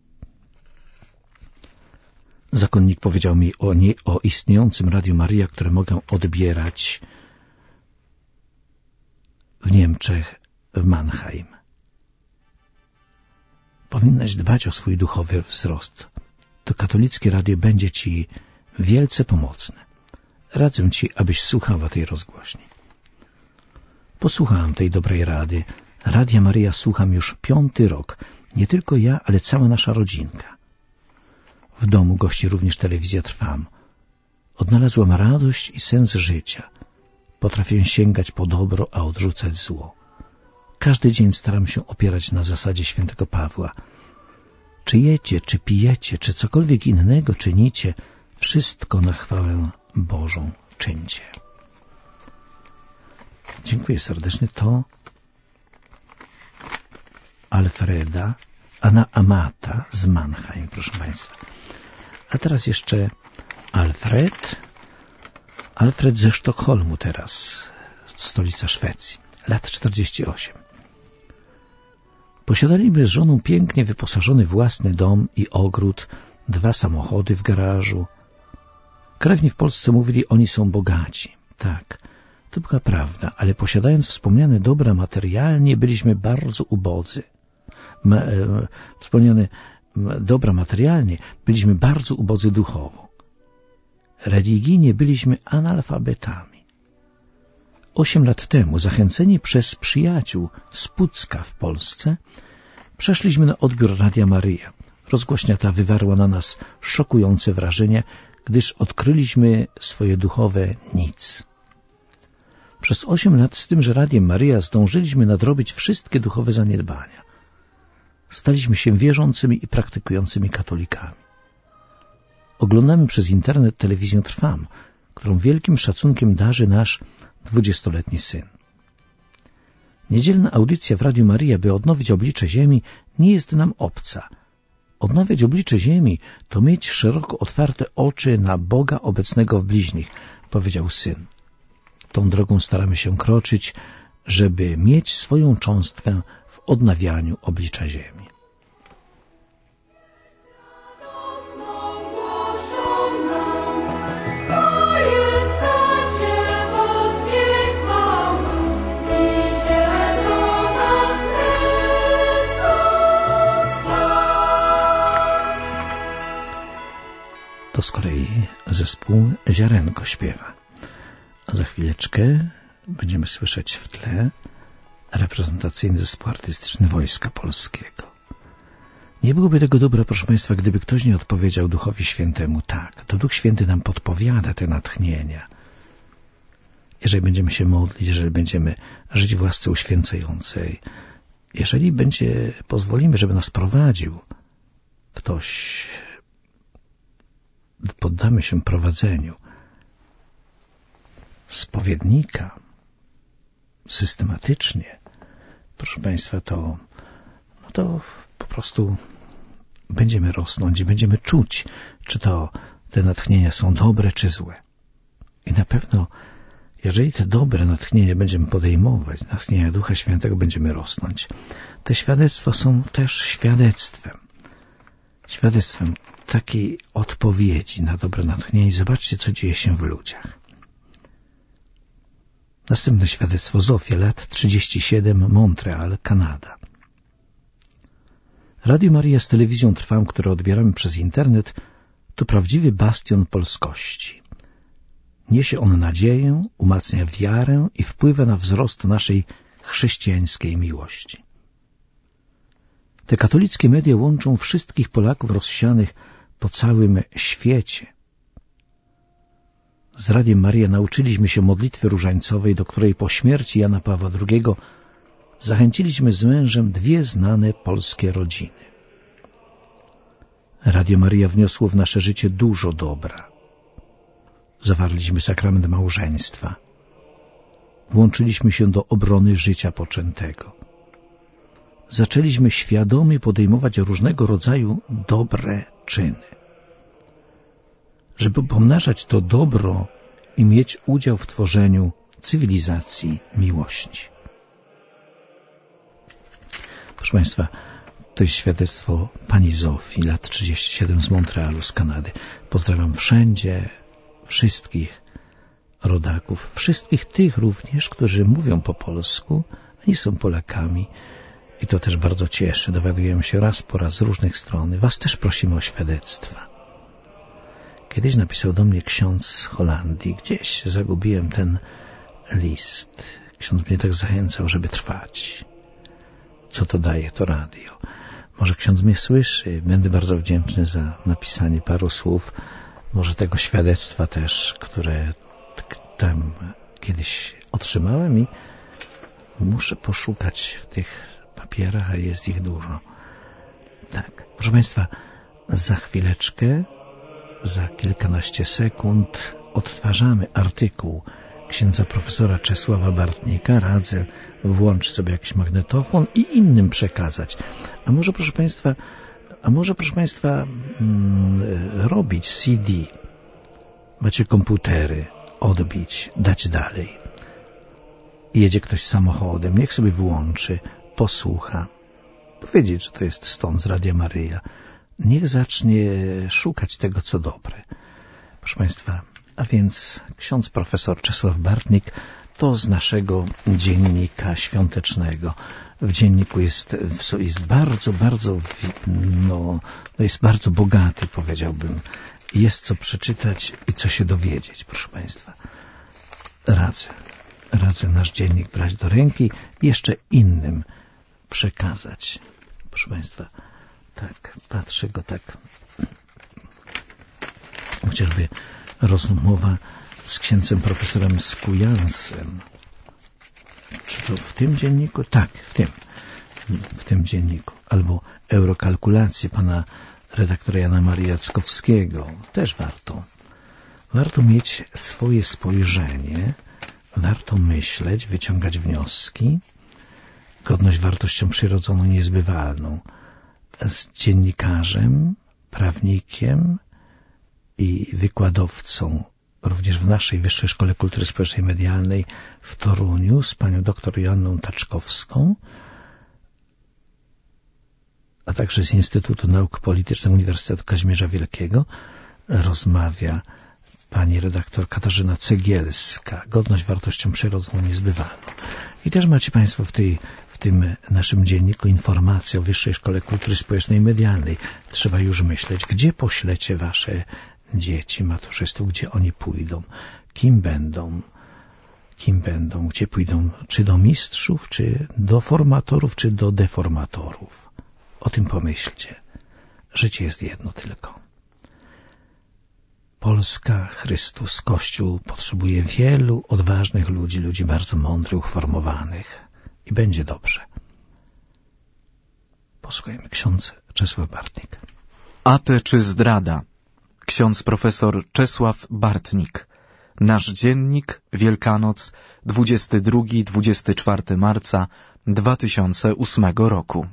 Zakonnik powiedział mi o, nie, o istniejącym Radiu Maryja, które mogę odbierać w Niemczech, w Mannheim. Powinnaś dbać o swój duchowy wzrost. To katolickie radio będzie Ci wielce pomocne. Radzę Ci, abyś słuchała tej rozgłośni. Posłuchałam tej dobrej rady. Radia Maryja słucham już piąty rok. Nie tylko ja, ale cała nasza rodzinka. W domu gości również telewizja Trwam. Odnalazłam radość i sens życia. Potrafię sięgać po dobro, a odrzucać zło. Każdy dzień staram się opierać na zasadzie świętego Pawła. Czy jecie, czy pijecie, czy cokolwiek innego czynicie, wszystko na chwałę Bożą czyńcie. Dziękuję serdecznie. To Alfreda, Anna Amata z Mannheim, proszę Państwa. A teraz jeszcze Alfred. Alfred ze Sztokholmu teraz, stolica Szwecji, lat czterdzieści osiem. Posiadaliśmy z żoną pięknie wyposażony własny dom i ogród, dwa samochody w garażu. Krewni w Polsce mówili, oni są bogaci. Tak, to była prawda, ale posiadając wspomniane dobra materialnie, byliśmy bardzo ubodzy. Ma, e, wspomniane dobra materialnie, byliśmy bardzo ubodzy duchowo. Religijnie byliśmy analfabetami. Osiem lat temu, zachęceni przez przyjaciół z Pucka w Polsce, przeszliśmy na odbiór Radia Maryja. Rozgłośnia ta wywarła na nas szokujące wrażenie, gdyż odkryliśmy swoje duchowe nic. Przez osiem lat z tymże Radiem Maryja zdążyliśmy nadrobić wszystkie duchowe zaniedbania. Staliśmy się wierzącymi i praktykującymi katolikami. oglądamy przez internet telewizję Trwam, którą wielkim szacunkiem darzy nasz dwudziestoletni syn. Niedzielna audycja w Radiu Maryja, by odnowić oblicze ziemi, nie jest nam obca. Odnawiać oblicze ziemi to mieć szeroko otwarte oczy na Boga obecnego w bliźnich, powiedział syn. Tą drogą staramy się kroczyć, żeby mieć swoją cząstkę w odnawianiu oblicza ziemi. To z kolei zespół Ziarenko śpiewa. A za chwileczkę będziemy słyszeć w tle reprezentacyjny zespół artystyczny Wojska Polskiego. Nie byłoby tego dobra, proszę Państwa, gdyby ktoś nie odpowiedział Duchowi Świętemu tak. To Duch Święty nam podpowiada te natchnienia. Jeżeli będziemy się modlić, jeżeli będziemy żyć w łasce uświęcającej, jeżeli będzie, pozwolimy, żeby nas prowadził ktoś, poddamy się prowadzeniu spowiednika systematycznie, proszę Państwa, to, no to po prostu będziemy rosnąć i będziemy czuć, czy to te natchnienia są dobre, czy złe. I na pewno, jeżeli te dobre natchnienia będziemy podejmować, natchnienia Ducha Świętego, będziemy rosnąć. Te świadectwa są też świadectwem. Świadectwem takiej odpowiedzi na dobre natchnienie. Zobaczcie, co dzieje się w ludziach. Następne świadectwo. Zofia, lat trzydzieści siedem, Montreal, Kanada. Radio Maryja z telewizją Trwam, które odbieramy przez internet, to prawdziwy bastion polskości. Niesie on nadzieję, umacnia wiarę i wpływa na wzrost naszej chrześcijańskiej miłości. Te katolickie media łączą wszystkich Polaków rozsianych po całym świecie. Z Radiem Maryja nauczyliśmy się modlitwy różańcowej, do której po śmierci Jana Pawła drugiego zachęciliśmy z mężem dwie znane polskie rodziny. Radio Maryja wniosło w nasze życie dużo dobra. Zawarliśmy sakrament małżeństwa. Włączyliśmy się do obrony życia poczętego. Zaczęliśmy świadomie podejmować różnego rodzaju dobre czyny. Żeby pomnażać to dobro i mieć udział w tworzeniu cywilizacji miłości. Proszę Państwa, to jest świadectwo pani Zofii, lat trzydzieści siedem, z Montrealu, z Kanady. Pozdrawiam wszędzie wszystkich rodaków, wszystkich tych również, którzy mówią po polsku, a nie są Polakami. I to też bardzo cieszy. Dowiadujemy się raz po raz z różnych stron. Was też prosimy o świadectwa. Kiedyś napisał do mnie ksiądz z Holandii. Gdzieś zagubiłem ten list. Ksiądz mnie tak zachęcał, żeby trwać. Co to daje to radio? Może ksiądz mnie słyszy. Będę bardzo wdzięczny za napisanie paru słów. Może tego świadectwa też, które tam kiedyś otrzymałem i muszę poszukać w tych papierach, a jest ich dużo. Tak, proszę Państwa, za chwileczkę, za kilkanaście sekund odtwarzamy artykuł księdza profesora Czesława Bartnika. Radzę włączyć sobie jakiś magnetofon i innym przekazać. A może, proszę Państwa, a może, proszę Państwa, mm, robić C D. Macie komputery, odbić, dać dalej. Jedzie ktoś samochodem, niech sobie włączy, posłucha, powiedzieć, że to jest stąd z Radia Maryja. Niech zacznie szukać tego, co dobre. Proszę Państwa, a więc ksiądz profesor Czesław Bartnik to z naszego dziennika świątecznego. W dzienniku jest, jest bardzo, bardzo, no, no jest bardzo bogaty, powiedziałbym. Jest co przeczytać i co się dowiedzieć, proszę Państwa. Radzę, radzę nasz dziennik brać do ręki i jeszcze innym przekazać. Proszę Państwa, tak, patrzę go tak. Chociażby rozmowa z księdzem profesorem Skujansem. Czy to w tym dzienniku? Tak, w tym. W tym dzienniku. Albo eurokalkulacje pana redaktora Jana Marii Jackowskiego. Też warto. Warto mieć swoje spojrzenie, warto myśleć, wyciągać wnioski. Godność wartością przyrodzoną, niezbywalną. Z dziennikarzem, prawnikiem i wykładowcą również w naszej Wyższej Szkole Kultury Społecznej i Medialnej w Toruniu z panią doktor Joanną Taczkowską, a także z Instytutu Nauk Politycznych Uniwersytetu Kazimierza Wielkiego rozmawia pani redaktor Katarzyna Cegielska. Godność wartością przyrodzoną, niezbywalną. I też macie państwo w tej w tym naszym dzienniku informacje o Wyższej Szkole Kultury Społecznej i Medialnej. Trzeba już myśleć, gdzie poślecie wasze dzieci, maturzystów, gdzie oni pójdą, kim będą, kim będą, gdzie pójdą, czy do mistrzów, czy do formatorów, czy do deformatorów. O tym pomyślcie. Życie jest jedno tylko. Polska, Chrystus, Kościół potrzebuje wielu odważnych ludzi, ludzi bardzo mądrych, uformowanych. I będzie dobrze. Posłuchajmy. Ksiądz Czesław Bartnik. Ate czy zdrada? Ksiądz profesor Czesław Bartnik. Nasz dziennik, Wielkanoc, dwudziestego drugiego do dwudziestego czwartego marca dwa tysiące ósmego roku.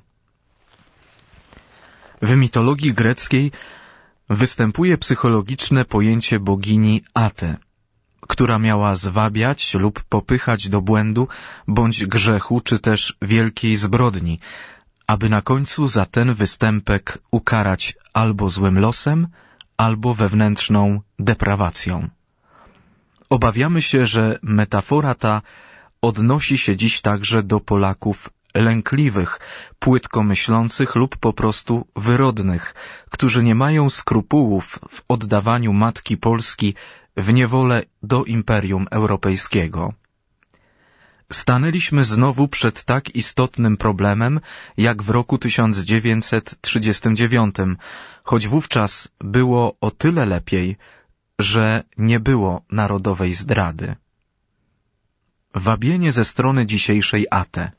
W mitologii greckiej występuje psychologiczne pojęcie bogini Ate, która miała zwabiać lub popychać do błędu bądź grzechu, czy też wielkiej zbrodni, aby na końcu za ten występek ukarać albo złym losem, albo wewnętrzną deprawacją. Obawiamy się, że metafora ta odnosi się dziś także do Polaków lękliwych, płytko myślących lub po prostu wyrodnych, którzy nie mają skrupułów w oddawaniu Matki Polski w niewolę do Imperium Europejskiego. Stanęliśmy znowu przed tak istotnym problemem, jak w roku tysiąc dziewięćset trzydziestym dziewiątym, choć wówczas było o tyle lepiej, że nie było narodowej zdrady. Wabienie ze strony dzisiejszej Ate.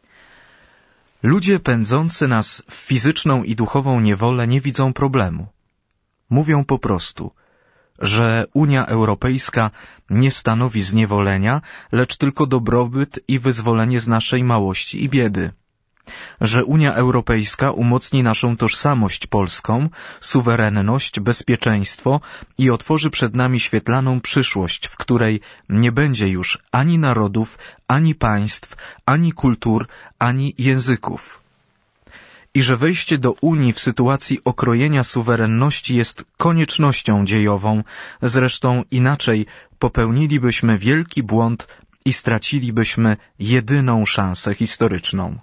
Ludzie pędzący nas w fizyczną i duchową niewolę nie widzą problemu. Mówią po prostu, że Unia Europejska nie stanowi zniewolenia, lecz tylko dobrobyt i wyzwolenie z naszej małości i biedy. Że Unia Europejska umocni naszą tożsamość polską, suwerenność, bezpieczeństwo i otworzy przed nami świetlaną przyszłość, w której nie będzie już ani narodów, ani państw, ani kultur, ani języków. I że wejście do Unii w sytuacji okrojenia suwerenności jest koniecznością dziejową, zresztą inaczej popełnilibyśmy wielki błąd i stracilibyśmy jedyną szansę historyczną.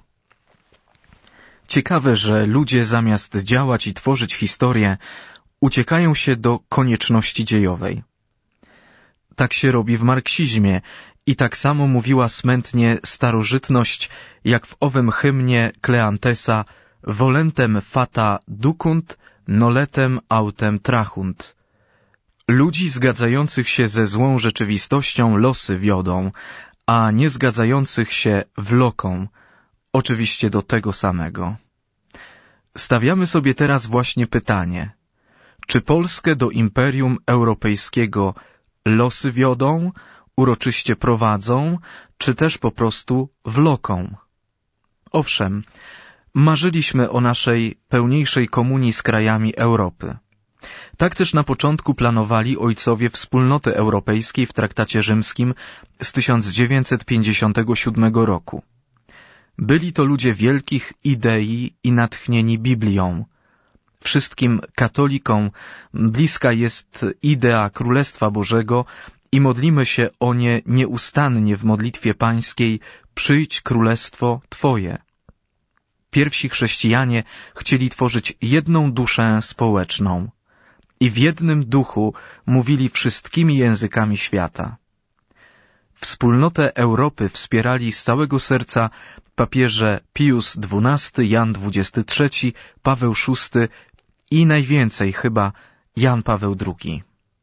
Ciekawe, że ludzie zamiast działać i tworzyć historię, uciekają się do konieczności dziejowej. Tak się robi w marksizmie i tak samo mówiła smętnie starożytność, jak w owym hymnie Kleantesa volentem fata ducunt, noletem autem trahunt. Ludzi zgadzających się ze złą rzeczywistością losy wiodą, a nie zgadzających się wloką, oczywiście do tego samego. Stawiamy sobie teraz właśnie pytanie, czy Polskę do Imperium Europejskiego losy wiodą, uroczyście prowadzą, czy też po prostu wloką? Owszem, marzyliśmy o naszej pełniejszej komunii z krajami Europy. Tak też na początku planowali ojcowie Wspólnoty Europejskiej w Traktacie Rzymskim z tysiąc dziewięćset pięćdziesiątego siódmego roku. Byli to ludzie wielkich idei i natchnieni Biblią. Wszystkim katolikom bliska jest idea Królestwa Bożego i modlimy się o nie nieustannie w modlitwie pańskiej: przyjdź królestwo Twoje. Pierwsi chrześcijanie chcieli tworzyć jedną duszę społeczną i w jednym duchu mówili wszystkimi językami świata. Wspólnotę Europy wspierali z całego serca papieże Pius dwunasty, Jan dwudziesty trzeci, Paweł szósty i najwięcej chyba Jan Paweł drugi.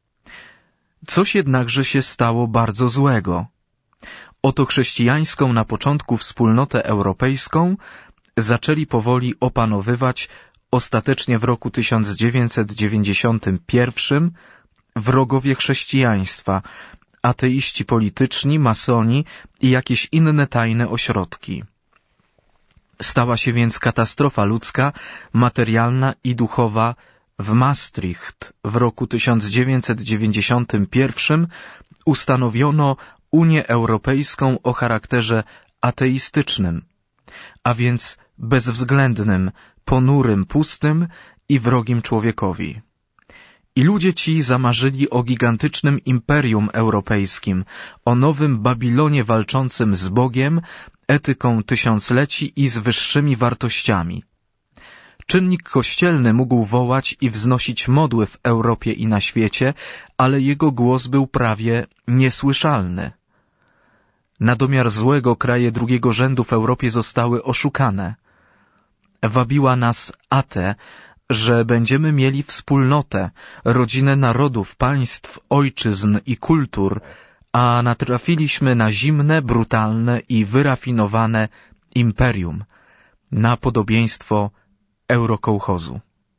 Coś jednakże się stało bardzo złego. Oto chrześcijańską na początku Wspólnotę Europejską zaczęli powoli opanowywać Ostatecznie w roku tysiąc dziewięćset dziewięćdziesiątym pierwszym wrogowie chrześcijaństwa, ateiści polityczni, masoni i jakieś inne tajne ośrodki. Stała się więc katastrofa ludzka, materialna i duchowa w Maastricht. W roku tysiąc dziewięćset dziewięćdziesiątym pierwszym ustanowiono Unię Europejską o charakterze ateistycznym, a więc bezwzględnym, ponurym, pustym i wrogim człowiekowi. I ludzie ci zamarzyli o gigantycznym imperium europejskim, o nowym Babilonie walczącym z Bogiem, etyką tysiącleci i z wyższymi wartościami. Czynnik kościelny mógł wołać i wznosić modły w Europie i na świecie, ale jego głos był prawie niesłyszalny. Na domiar złego kraje drugiego rzędu w Europie zostały oszukane. Wabiła nas Ate, że będziemy mieli wspólnotę, rodzinę narodów, państw, ojczyzn i kultur, a natrafiliśmy na zimne, brutalne i wyrafinowane imperium, na podobieństwo eurokołchozu.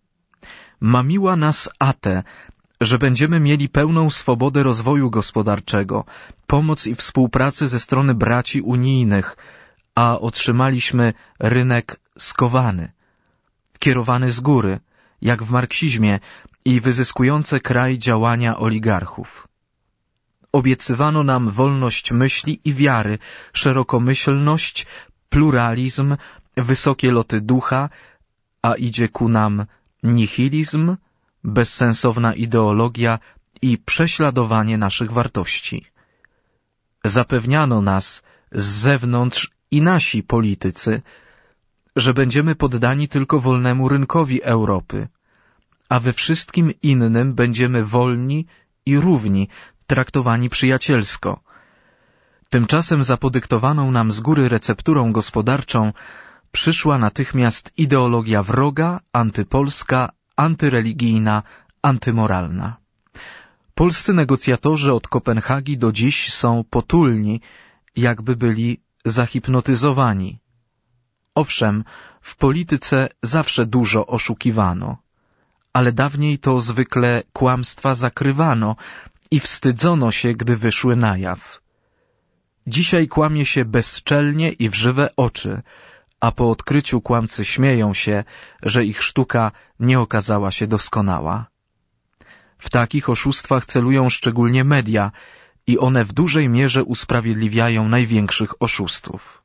Mamiła nas Ate, że będziemy mieli pełną swobodę rozwoju gospodarczego, pomoc i współpracę ze strony braci unijnych, a otrzymaliśmy rynek skowany, kierowany z góry, jak w marksizmie, i wyzyskujące kraj działania oligarchów. Obiecywano nam wolność myśli i wiary, szerokomyślność, pluralizm, wysokie loty ducha, a idzie ku nam nihilizm, bezsensowna ideologia i prześladowanie naszych wartości. Zapewniano nas z zewnątrz i nasi politycy, że będziemy poddani tylko wolnemu rynkowi Europy, a we wszystkim innym będziemy wolni i równi, traktowani przyjacielsko. Tymczasem za podyktowaną nam z góry recepturą gospodarczą przyszła natychmiast ideologia wroga, antypolska, antyreligijna, antymoralna. Polscy negocjatorzy od Kopenhagi do dziś są potulni, jakby byli zahipnotyzowani. Owszem, w polityce zawsze dużo oszukiwano, ale dawniej to zwykle kłamstwa zakrywano i wstydzono się, gdy wyszły na jaw. Dzisiaj kłamie się bezczelnie i w żywe oczy, a po odkryciu kłamcy śmieją się, że ich sztuka nie okazała się doskonała. W takich oszustwach celują szczególnie media i one w dużej mierze usprawiedliwiają największych oszustów.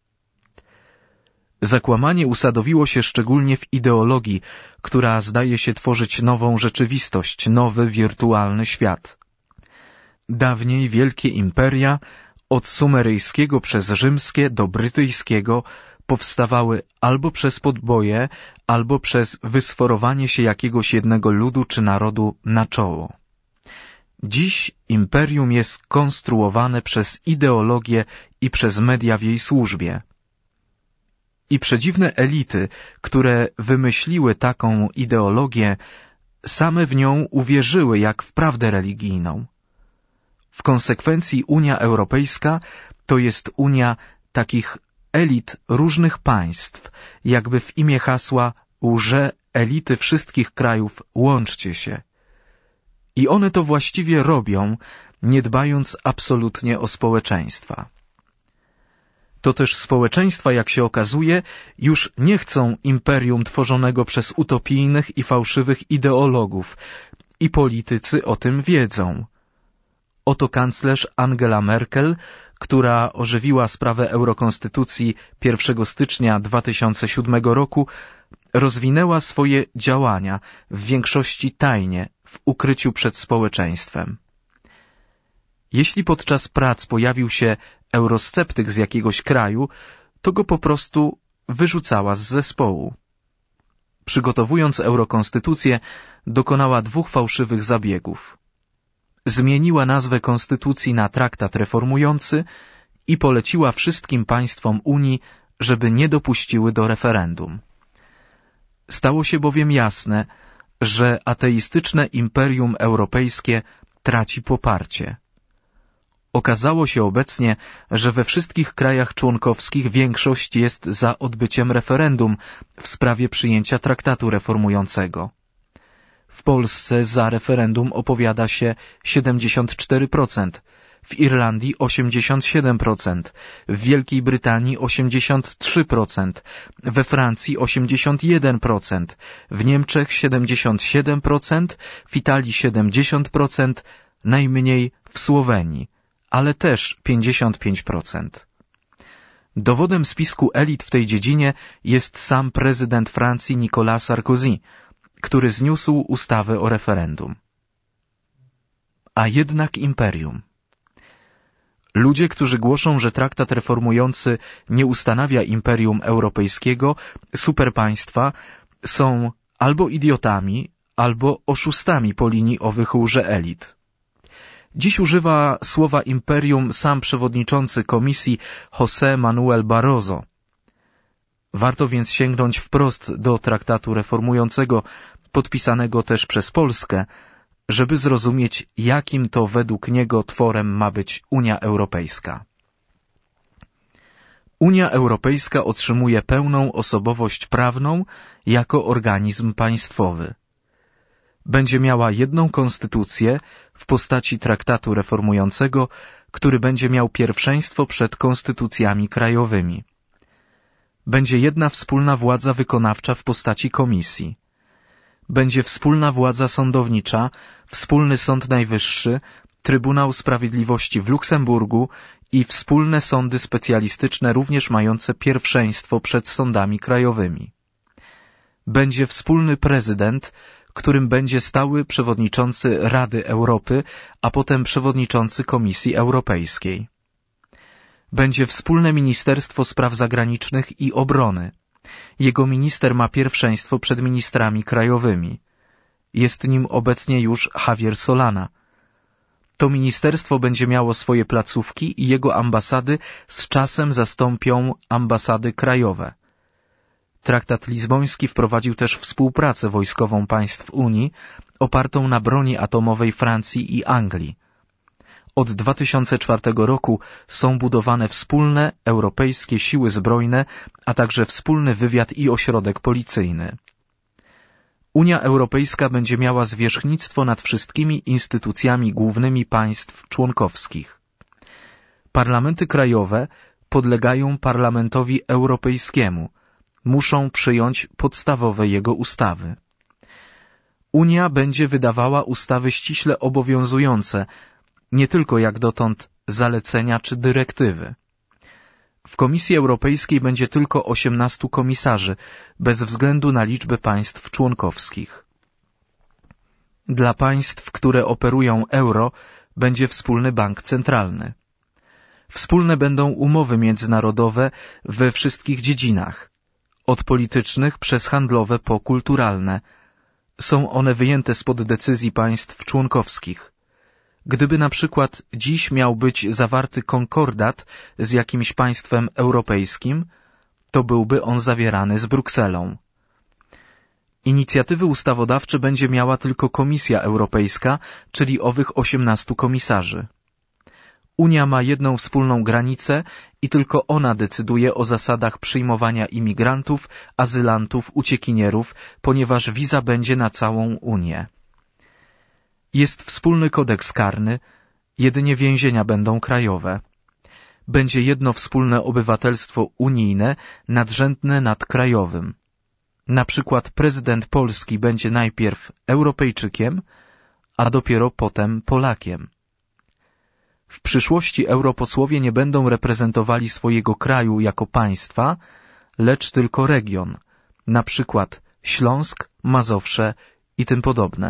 Zakłamanie usadowiło się szczególnie w ideologii, która zdaje się tworzyć nową rzeczywistość, nowy wirtualny świat. Dawniej wielkie imperia, od sumeryjskiego przez rzymskie do brytyjskiego, powstawały albo przez podboje, albo przez wysforowanie się jakiegoś jednego ludu czy narodu na czoło. Dziś imperium jest konstruowane przez ideologię i przez media w jej służbie. I przedziwne elity, które wymyśliły taką ideologię, same w nią uwierzyły jak w prawdę religijną. W konsekwencji Unia Europejska to jest unia takich elit różnych państw, jakby w imię hasła łże elity wszystkich krajów łączcie się. I one to właściwie robią, nie dbając absolutnie o społeczeństwa. To też społeczeństwa, jak się okazuje, już nie chcą imperium tworzonego przez utopijnych i fałszywych ideologów i politycy o tym wiedzą. Oto kanclerz Angela Merkel, która ożywiła sprawę eurokonstytucji pierwszego stycznia dwa tysiące siódmego roku, rozwinęła swoje działania, w większości tajnie, w ukryciu przed społeczeństwem. Jeśli podczas prac pojawił się eurosceptyk z jakiegoś kraju, to go po prostu wyrzucała z zespołu. Przygotowując eurokonstytucję, dokonała dwóch fałszywych zabiegów. Zmieniła nazwę konstytucji na traktat reformujący i poleciła wszystkim państwom Unii, żeby nie dopuściły do referendum. Stało się bowiem jasne, że ateistyczne imperium europejskie traci poparcie. Okazało się obecnie, że we wszystkich krajach członkowskich większość jest za odbyciem referendum w sprawie przyjęcia traktatu reformującego. W Polsce za referendum opowiada się siedemdziesiąt cztery procent, w Irlandii osiemdziesiąt siedem procent, w Wielkiej Brytanii osiemdziesiąt trzy procent, we Francji osiemdziesiąt jeden procent, w Niemczech siedemdziesiąt siedem procent, w Italii siedemdziesiąt procent, najmniej w Słowenii, ale też pięćdziesiąt pięć procent. Dowodem spisku elit w tej dziedzinie jest sam prezydent Francji Nicolas Sarkozy, który zniósł ustawę o referendum. A jednak imperium. Ludzie, którzy głoszą, że traktat reformujący nie ustanawia imperium europejskiego, superpaństwa, są albo idiotami, albo oszustami po linii owych łże elit. Dziś używa słowa imperium sam przewodniczący komisji José Manuel Barroso. Warto więc sięgnąć wprost do traktatu reformującego, podpisanego też przez Polskę, żeby zrozumieć, jakim to według niego tworem ma być Unia Europejska. Unia Europejska otrzymuje pełną osobowość prawną jako organizm państwowy. Będzie miała jedną konstytucję w postaci traktatu reformującego, który będzie miał pierwszeństwo przed konstytucjami krajowymi. Będzie jedna wspólna władza wykonawcza w postaci komisji. Będzie wspólna władza sądownicza, wspólny Sąd Najwyższy, Trybunał Sprawiedliwości w Luksemburgu i wspólne sądy specjalistyczne również mające pierwszeństwo przed sądami krajowymi. Będzie wspólny prezydent, którym będzie stały przewodniczący Rady Europy, a potem przewodniczący Komisji Europejskiej. Będzie wspólne Ministerstwo Spraw Zagranicznych i Obrony. Jego minister ma pierwszeństwo przed ministrami krajowymi. Jest nim obecnie już Javier Solana. To ministerstwo będzie miało swoje placówki i jego ambasady z czasem zastąpią ambasady krajowe. Traktat lizboński wprowadził też współpracę wojskową państw Unii, opartą na broni atomowej Francji i Anglii. Od dwa tysiące czwartego roku są budowane wspólne europejskie siły zbrojne, a także wspólny wywiad i ośrodek policyjny. Unia Europejska będzie miała zwierzchnictwo nad wszystkimi instytucjami głównymi państw członkowskich. Parlamenty krajowe podlegają Parlamentowi Europejskiemu, muszą przyjąć podstawowe jego ustawy. Unia będzie wydawała ustawy ściśle obowiązujące, nie tylko jak dotąd zalecenia czy dyrektywy. W Komisji Europejskiej będzie tylko osiemnastu komisarzy, bez względu na liczbę państw członkowskich. Dla państw, które operują euro, będzie wspólny bank centralny. Wspólne będą umowy międzynarodowe we wszystkich dziedzinach, od politycznych przez handlowe po kulturalne. Są one wyjęte spod decyzji państw członkowskich. Gdyby na przykład dziś miał być zawarty konkordat z jakimś państwem europejskim, to byłby on zawierany z Brukselą. Inicjatywy ustawodawcze będzie miała tylko Komisja Europejska, czyli owych osiemnastu komisarzy. Unia ma jedną wspólną granicę i tylko ona decyduje o zasadach przyjmowania imigrantów, azylantów, uciekinierów, ponieważ wiza będzie na całą Unię. Jest wspólny kodeks karny, jedynie więzienia będą krajowe. Będzie jedno wspólne obywatelstwo unijne, nadrzędne nad krajowym. Na przykład prezydent Polski będzie najpierw Europejczykiem, a dopiero potem Polakiem. W przyszłości europosłowie nie będą reprezentowali swojego kraju jako państwa, lecz tylko region, na przykład Śląsk, Mazowsze i tym podobne.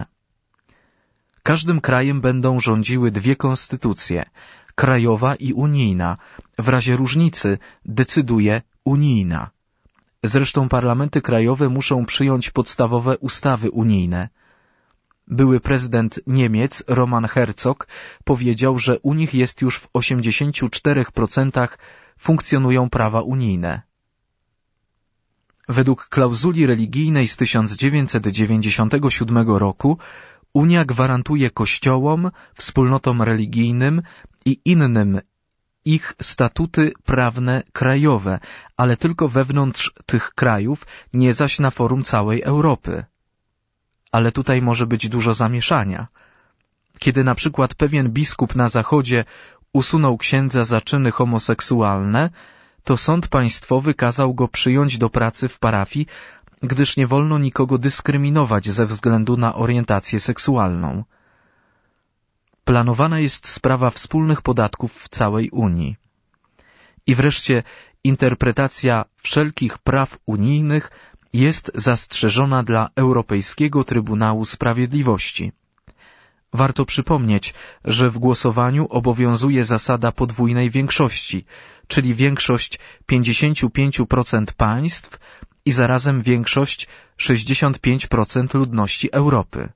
Każdym krajem będą rządziły dwie konstytucje, krajowa i unijna. W razie różnicy decyduje unijna. Zresztą parlamenty krajowe muszą przyjąć podstawowe ustawy unijne. Były prezydent Niemiec, Roman Herzog, powiedział, że u nich jest już w osiemdziesięciu czterech procentach funkcjonują prawa unijne. Według klauzuli religijnej z tysiąc dziewięćset dziewięćdziesiątego siódmego roku Unia gwarantuje kościołom, wspólnotom religijnym i innym ich statuty prawne krajowe, ale tylko wewnątrz tych krajów, nie zaś na forum całej Europy. Ale tutaj może być dużo zamieszania. Kiedy na przykład pewien biskup na zachodzie usunął księdza za czyny homoseksualne, to sąd państwowy kazał go przyjąć do pracy w parafii, gdyż nie wolno nikogo dyskryminować ze względu na orientację seksualną. Planowana jest sprawa wspólnych podatków w całej Unii. I wreszcie interpretacja wszelkich praw unijnych jest zastrzeżona dla Europejskiego Trybunału Sprawiedliwości. Warto przypomnieć, że w głosowaniu obowiązuje zasada podwójnej większości, czyli większość pięćdziesiąt pięć procent państw i zarazem większość sześćdziesiąt pięć procent ludności Europy.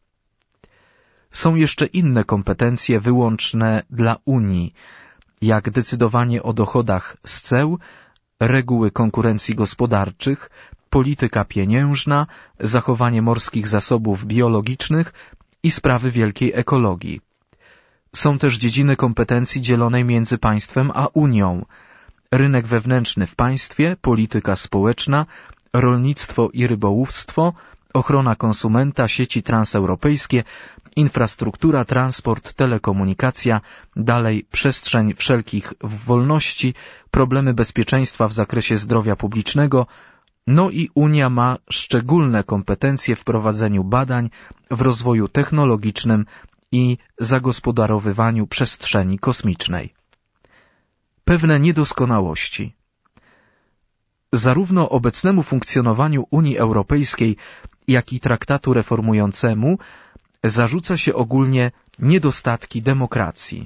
Są jeszcze inne kompetencje wyłączne dla Unii, jak decydowanie o dochodach z ceł, reguły konkurencji gospodarczych, polityka pieniężna, zachowanie morskich zasobów biologicznych i sprawy wielkiej ekologii. Są też dziedziny kompetencji dzielonej między państwem a Unią, rynek wewnętrzny w państwie, polityka społeczna, rolnictwo i rybołówstwo, ochrona konsumenta, sieci transeuropejskie, infrastruktura, transport, telekomunikacja, dalej przestrzeń wszelkich wolności, problemy bezpieczeństwa w zakresie zdrowia publicznego, no i Unia ma szczególne kompetencje w prowadzeniu badań, w rozwoju technologicznym i zagospodarowywaniu przestrzeni kosmicznej. Pewne niedoskonałości. Zarówno obecnemu funkcjonowaniu Unii Europejskiej, jak i traktatu reformującemu zarzuca się ogólnie niedostatki demokracji.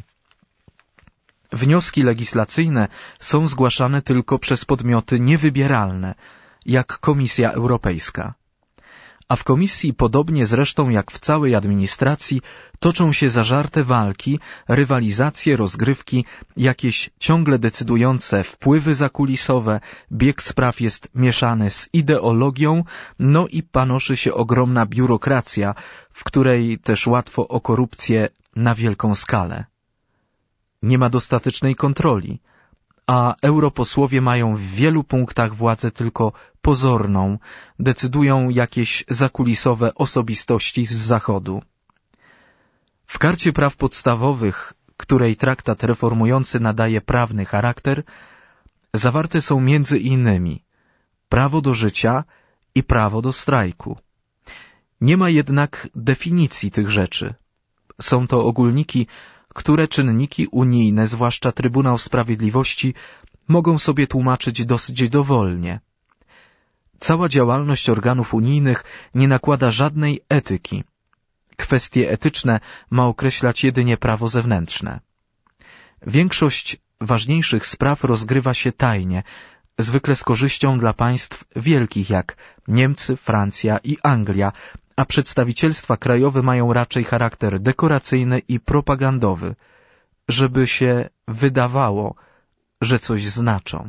Wnioski legislacyjne są zgłaszane tylko przez podmioty niewybieralne, jak Komisja Europejska. A w Komisji, podobnie zresztą jak w całej administracji, toczą się zażarte walki, rywalizacje, rozgrywki, jakieś ciągle decydujące wpływy zakulisowe, bieg spraw jest mieszany z ideologią, no i panoszy się ogromna biurokracja, w której też łatwo o korupcję na wielką skalę. Nie ma dostatecznej kontroli, a europosłowie mają w wielu punktach władzę tylko pozorną, decydują jakieś zakulisowe osobistości z Zachodu. W Karcie Praw Podstawowych, której traktat reformujący nadaje prawny charakter, zawarte są między innymi prawo do życia i prawo do strajku. Nie ma jednak definicji tych rzeczy. Są to ogólniki, które czynniki unijne, zwłaszcza Trybunał Sprawiedliwości, mogą sobie tłumaczyć dosyć dowolnie. Cała działalność organów unijnych nie nakłada żadnej etyki. Kwestie etyczne ma określać jedynie prawo zewnętrzne. Większość ważniejszych spraw rozgrywa się tajnie, zwykle z korzyścią dla państw wielkich jak Niemcy, Francja i Anglia, a przedstawicielstwa krajowe mają raczej charakter dekoracyjny i propagandowy, żeby się wydawało, że coś znaczą.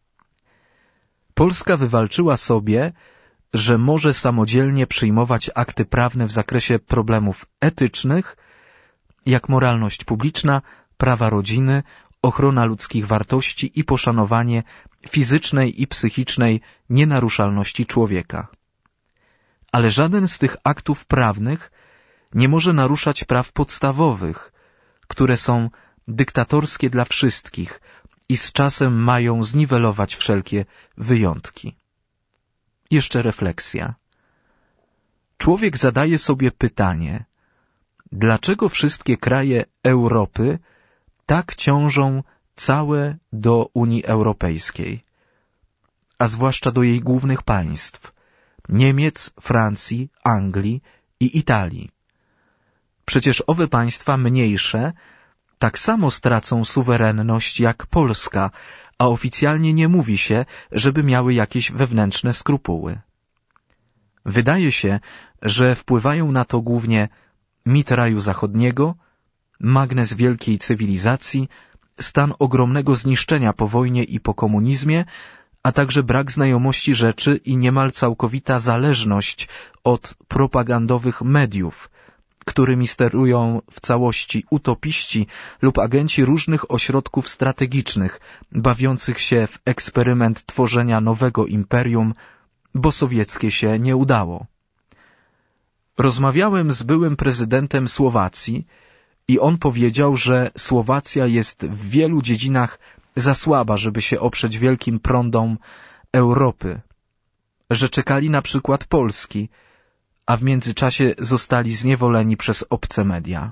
Polska wywalczyła sobie, że może samodzielnie przyjmować akty prawne w zakresie problemów etycznych, jak moralność publiczna, prawa rodziny, ochrona ludzkich wartości i poszanowanie fizycznej i psychicznej nienaruszalności człowieka. Ale żaden z tych aktów prawnych nie może naruszać praw podstawowych, które są dyktatorskie dla wszystkich i z czasem mają zniwelować wszelkie wyjątki. Jeszcze refleksja. Człowiek zadaje sobie pytanie, dlaczego wszystkie kraje Europy tak ciążą całe do Unii Europejskiej, a zwłaszcza do jej głównych państw, Niemiec, Francji, Anglii i Italii. Przecież owe państwa mniejsze tak samo stracą suwerenność jak Polska, a oficjalnie nie mówi się, żeby miały jakieś wewnętrzne skrupuły. Wydaje się, że wpływają na to głównie mit raju zachodniego, magnes wielkiej cywilizacji, stan ogromnego zniszczenia po wojnie i po komunizmie, a także brak znajomości rzeczy i niemal całkowita zależność od propagandowych mediów, którymi sterują w całości utopiści lub agenci różnych ośrodków strategicznych, bawiących się w eksperyment tworzenia nowego imperium, bo sowieckie się nie udało. Rozmawiałem z byłym prezydentem Słowacji i on powiedział, że Słowacja jest w wielu dziedzinach za słaba, żeby się oprzeć wielkim prądom Europy, że czekali na przykład Polski, a w międzyczasie zostali zniewoleni przez obce media.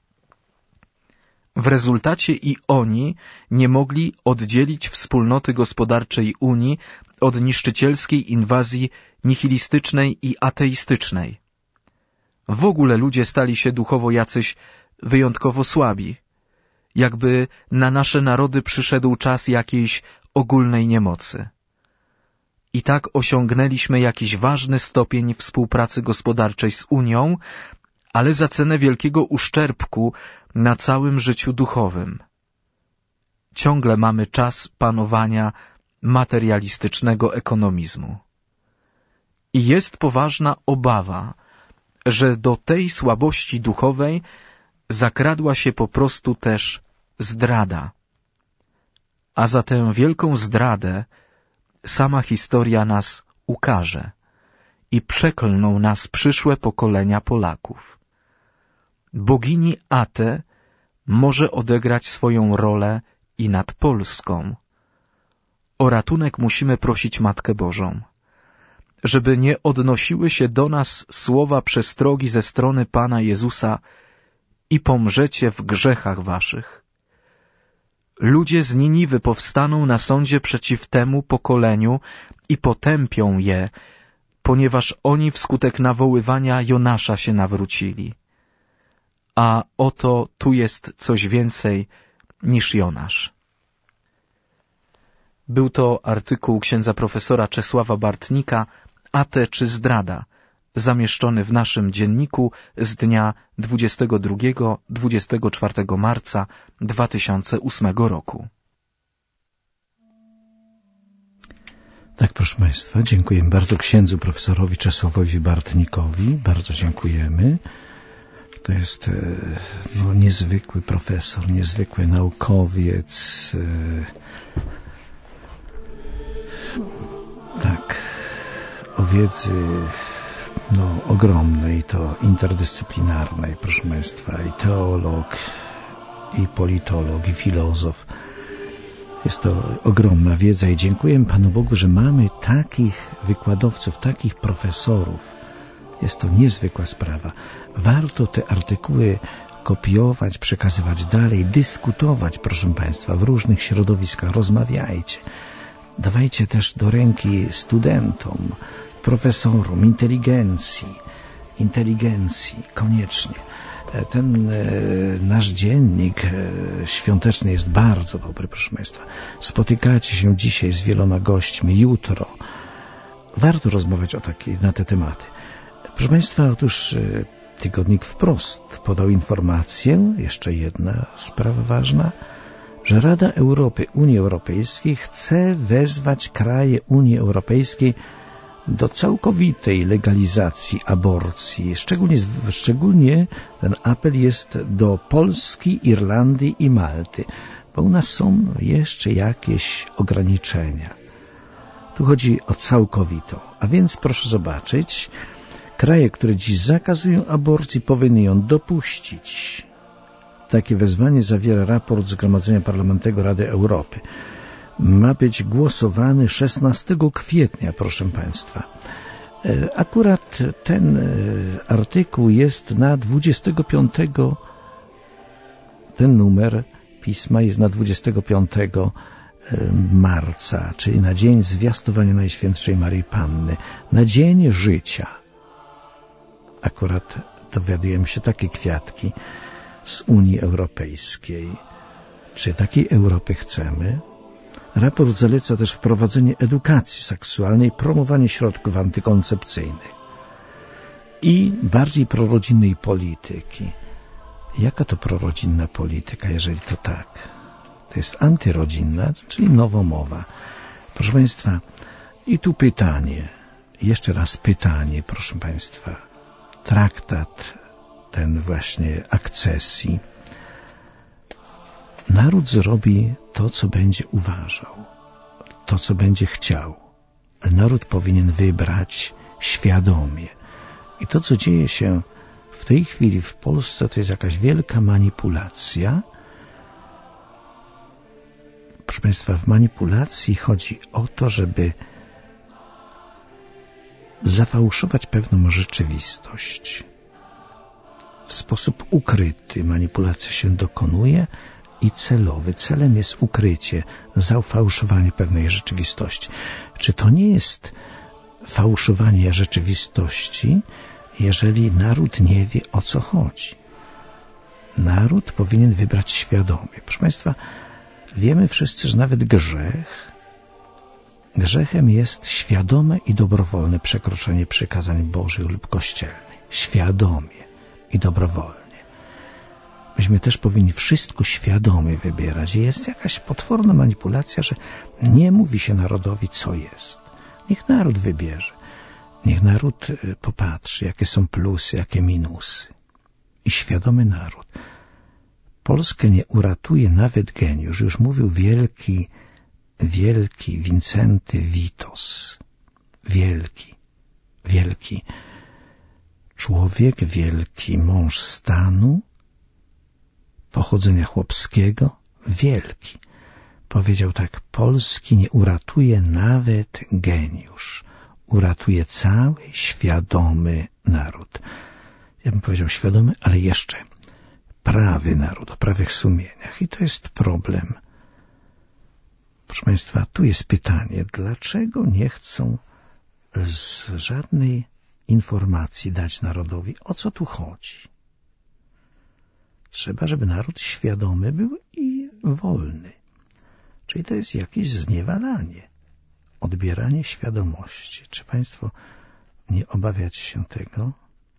W rezultacie i oni nie mogli oddzielić wspólnoty gospodarczej Unii od niszczycielskiej inwazji nihilistycznej i ateistycznej. W ogóle ludzie stali się duchowo jacyś wyjątkowo słabi, jakby na nasze narody przyszedł czas jakiejś ogólnej niemocy. I tak osiągnęliśmy jakiś ważny stopień współpracy gospodarczej z Unią, ale za cenę wielkiego uszczerbku na całym życiu duchowym. Ciągle mamy czas panowania materialistycznego ekonomizmu. I jest poważna obawa, że do tej słabości duchowej zakradła się po prostu też zdrada. A za tę wielką zdradę sama historia nas ukaże i przeklną nas przyszłe pokolenia Polaków. Bogini Ate może odegrać swoją rolę i nad Polską. O ratunek musimy prosić Matkę Bożą, żeby nie odnosiły się do nas słowa przestrogi ze strony Pana Jezusa i pomrzecie w grzechach waszych. Ludzie z Niniwy powstaną na sądzie przeciw temu pokoleniu i potępią je, ponieważ oni wskutek nawoływania Jonasza się nawrócili. A oto tu jest coś więcej niż Jonasz. Był to artykuł księdza profesora Czesława Bartnika Ate czy zdrada, zamieszczony w naszym dzienniku z dnia dwudziestego drugiego do dwudziestego czwartego marca dwa tysiące ósmego roku. Tak, proszę Państwa, dziękujemy bardzo księdzu profesorowi Czesławowi Bartnikowi. Bardzo dziękujemy. To jest no, niezwykły profesor, niezwykły naukowiec. Tak, o wiedzy no, ogromnej, to interdyscyplinarnej, proszę Państwa, i teolog, i politolog, i filozof. Jest to ogromna wiedza i dziękuję Panu Bogu, że mamy takich wykładowców, takich profesorów. Jest to niezwykła sprawa. Warto te artykuły kopiować, przekazywać dalej, dyskutować, proszę Państwa, w różnych środowiskach. Rozmawiajcie. Dawajcie też do ręki studentom, profesorom, inteligencji, inteligencji, koniecznie. Ten e, nasz dziennik e, świąteczny jest bardzo dobry, proszę Państwa. Spotykacie się dzisiaj z wieloma gośćmi, jutro. Warto rozmawiać o takie, na te tematy. Proszę Państwa, otóż e, tygodnik Wprost podał informację, jeszcze jedna sprawa ważna, że Rada Europy, Unii Europejskiej chce wezwać kraje Unii Europejskiej do całkowitej legalizacji aborcji. Szczególnie, szczególnie ten apel jest do Polski, Irlandii i Malty, bo u nas są jeszcze jakieś ograniczenia. Tu chodzi o całkowitą. A więc proszę zobaczyć, kraje, które dziś zakazują aborcji, powinny ją dopuścić. Takie wezwanie zawiera raport Zgromadzenia Parlamentarnego Rady Europy. Ma być głosowany szesnastego kwietnia, proszę Państwa. Akurat ten artykuł jest na dwudziestego piątego, ten numer pisma jest na dwudziestego piątego marca, czyli na dzień zwiastowania Najświętszej Maryi Panny, na dzień życia. Akurat dowiadujemy się takie kwiatki z Unii Europejskiej. Czy takiej Europy chcemy? Raport zaleca też wprowadzenie edukacji seksualnej, promowanie środków antykoncepcyjnych i bardziej prorodzinnej polityki. Jaka to prorodzinna polityka, jeżeli to tak? To jest antyrodzinna, czyli nowomowa. Proszę Państwa, i tu pytanie, jeszcze raz pytanie, proszę Państwa. Traktat ten właśnie akcesji. Naród zrobi to, co będzie uważał, to, co będzie chciał. Naród powinien wybrać świadomie. I to, co dzieje się w tej chwili w Polsce, to jest jakaś wielka manipulacja. Proszę Państwa, w manipulacji chodzi o to, żeby zafałszować pewną rzeczywistość. W sposób ukryty manipulacja się dokonuje i celowy. Celem jest ukrycie, zafałszowanie pewnej rzeczywistości. Czy to nie jest fałszowanie rzeczywistości, jeżeli naród nie wie, o co chodzi? Naród powinien wybrać świadomie. Proszę Państwa, wiemy wszyscy, że nawet grzech, grzechem jest świadome i dobrowolne przekroczenie przykazań Bożych lub kościelnych. Świadomie i dobrowolnie. Myśmy też powinni wszystko świadomie wybierać. I jest jakaś potworna manipulacja, że nie mówi się narodowi, co jest. Niech naród wybierze. Niech naród popatrzy, jakie są plusy, jakie minusy. I świadomy naród. Polskę nie uratuje nawet geniusz. Już mówił wielki, wielki Wincenty Witos. Wielki, wielki człowiek, wielki mąż stanu, pochodzenia chłopskiego, wielki. Powiedział tak: Polski nie uratuje nawet geniusz. Uratuje cały świadomy naród. Ja bym powiedział świadomy, ale jeszcze prawy naród, o prawych sumieniach. I to jest problem. Proszę Państwa, tu jest pytanie, dlaczego nie chcą z żadnej informacji dać narodowi, o co tu chodzi? Trzeba, żeby naród świadomy był i wolny. Czyli to jest jakieś zniewalanie, odbieranie świadomości. Czy Państwo nie obawiać się tego?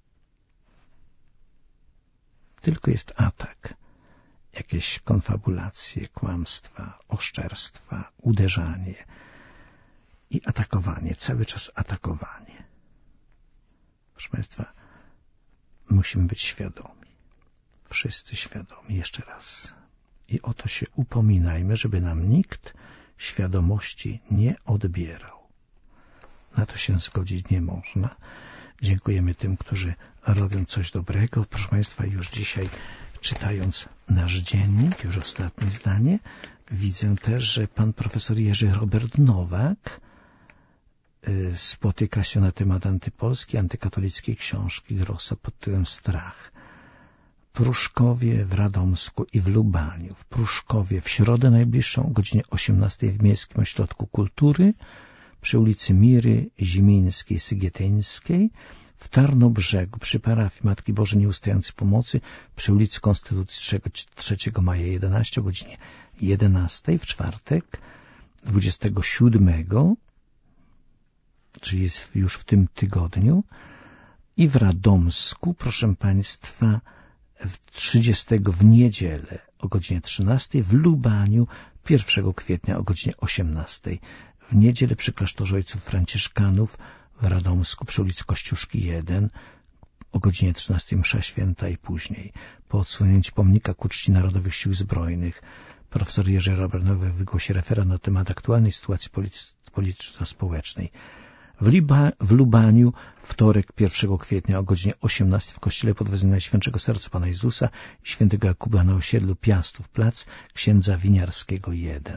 Tylko jest atak. Jakieś konfabulacje, kłamstwa, oszczerstwa, uderzanie i atakowanie, cały czas atakowanie. Proszę Państwa, musimy być świadomi. Wszyscy świadomi, jeszcze raz. I o to się upominajmy, żeby nam nikt świadomości nie odbierał. Na to się zgodzić nie można. Dziękujemy tym, którzy robią coś dobrego. Proszę Państwa, już dzisiaj, czytając nasz dziennik, już ostatnie zdanie, widzę też, że pan profesor Jerzy Robert Nowak spotyka się na temat antypolskiej, antykatolickiej książki Grossa pod tytułem Strach. W Pruszkowie, w Radomsku i w Lubaniu. W Pruszkowie w środę najbliższą o godzinie osiemnastej w Miejskim Ośrodku Kultury przy ulicy Miry Zimińskiej-Sygietyńskiej, w Tarnobrzegu przy parafii Matki Bożej Nieustającej Pomocy przy ulicy Konstytucji trzeciego maja jedenaście o godzinie jedenastej w czwartek dwudziestego siódmego, czyli jest już w tym tygodniu, i w Radomsku, proszę Państwa, w trzydziestego w niedzielę o godzinie trzynastej, w Lubaniu pierwszego kwietnia o godzinie osiemnastej. W niedzielę przy klasztorze ojców franciszkanów w Radomsku przy ulicy Kościuszki jeden o godzinie trzynastej msza święta i później. Po odsłonięciu pomnika ku czci Narodowych Sił Zbrojnych profesor Jerzy Robert Nowak wygłosi referat na temat aktualnej sytuacji polityczno-społecznej. W, Liba, w Lubaniu wtorek pierwszego kwietnia o godzinie osiemnastej w kościele pod wezwaniem Najświętszego Serca Pana Jezusa i świętego Jakuba na osiedlu Piastów Plac księdza Winiarskiego jeden.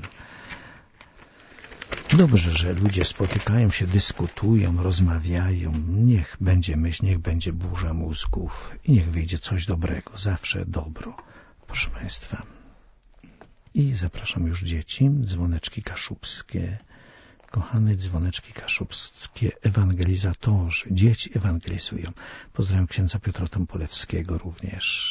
Dobrze, że ludzie spotykają się, dyskutują, rozmawiają. Niech będzie myśl, niech będzie burza mózgów i niech wyjdzie coś dobrego. Zawsze dobro. Proszę Państwa. I zapraszam już dzieci. Dzwoneczki kaszubskie. Kochane dzwoneczki kaszubskie, ewangelizatorzy. Dzieci ewangelizują. Pozdrawiam księdza Piotra Tompolewskiego również.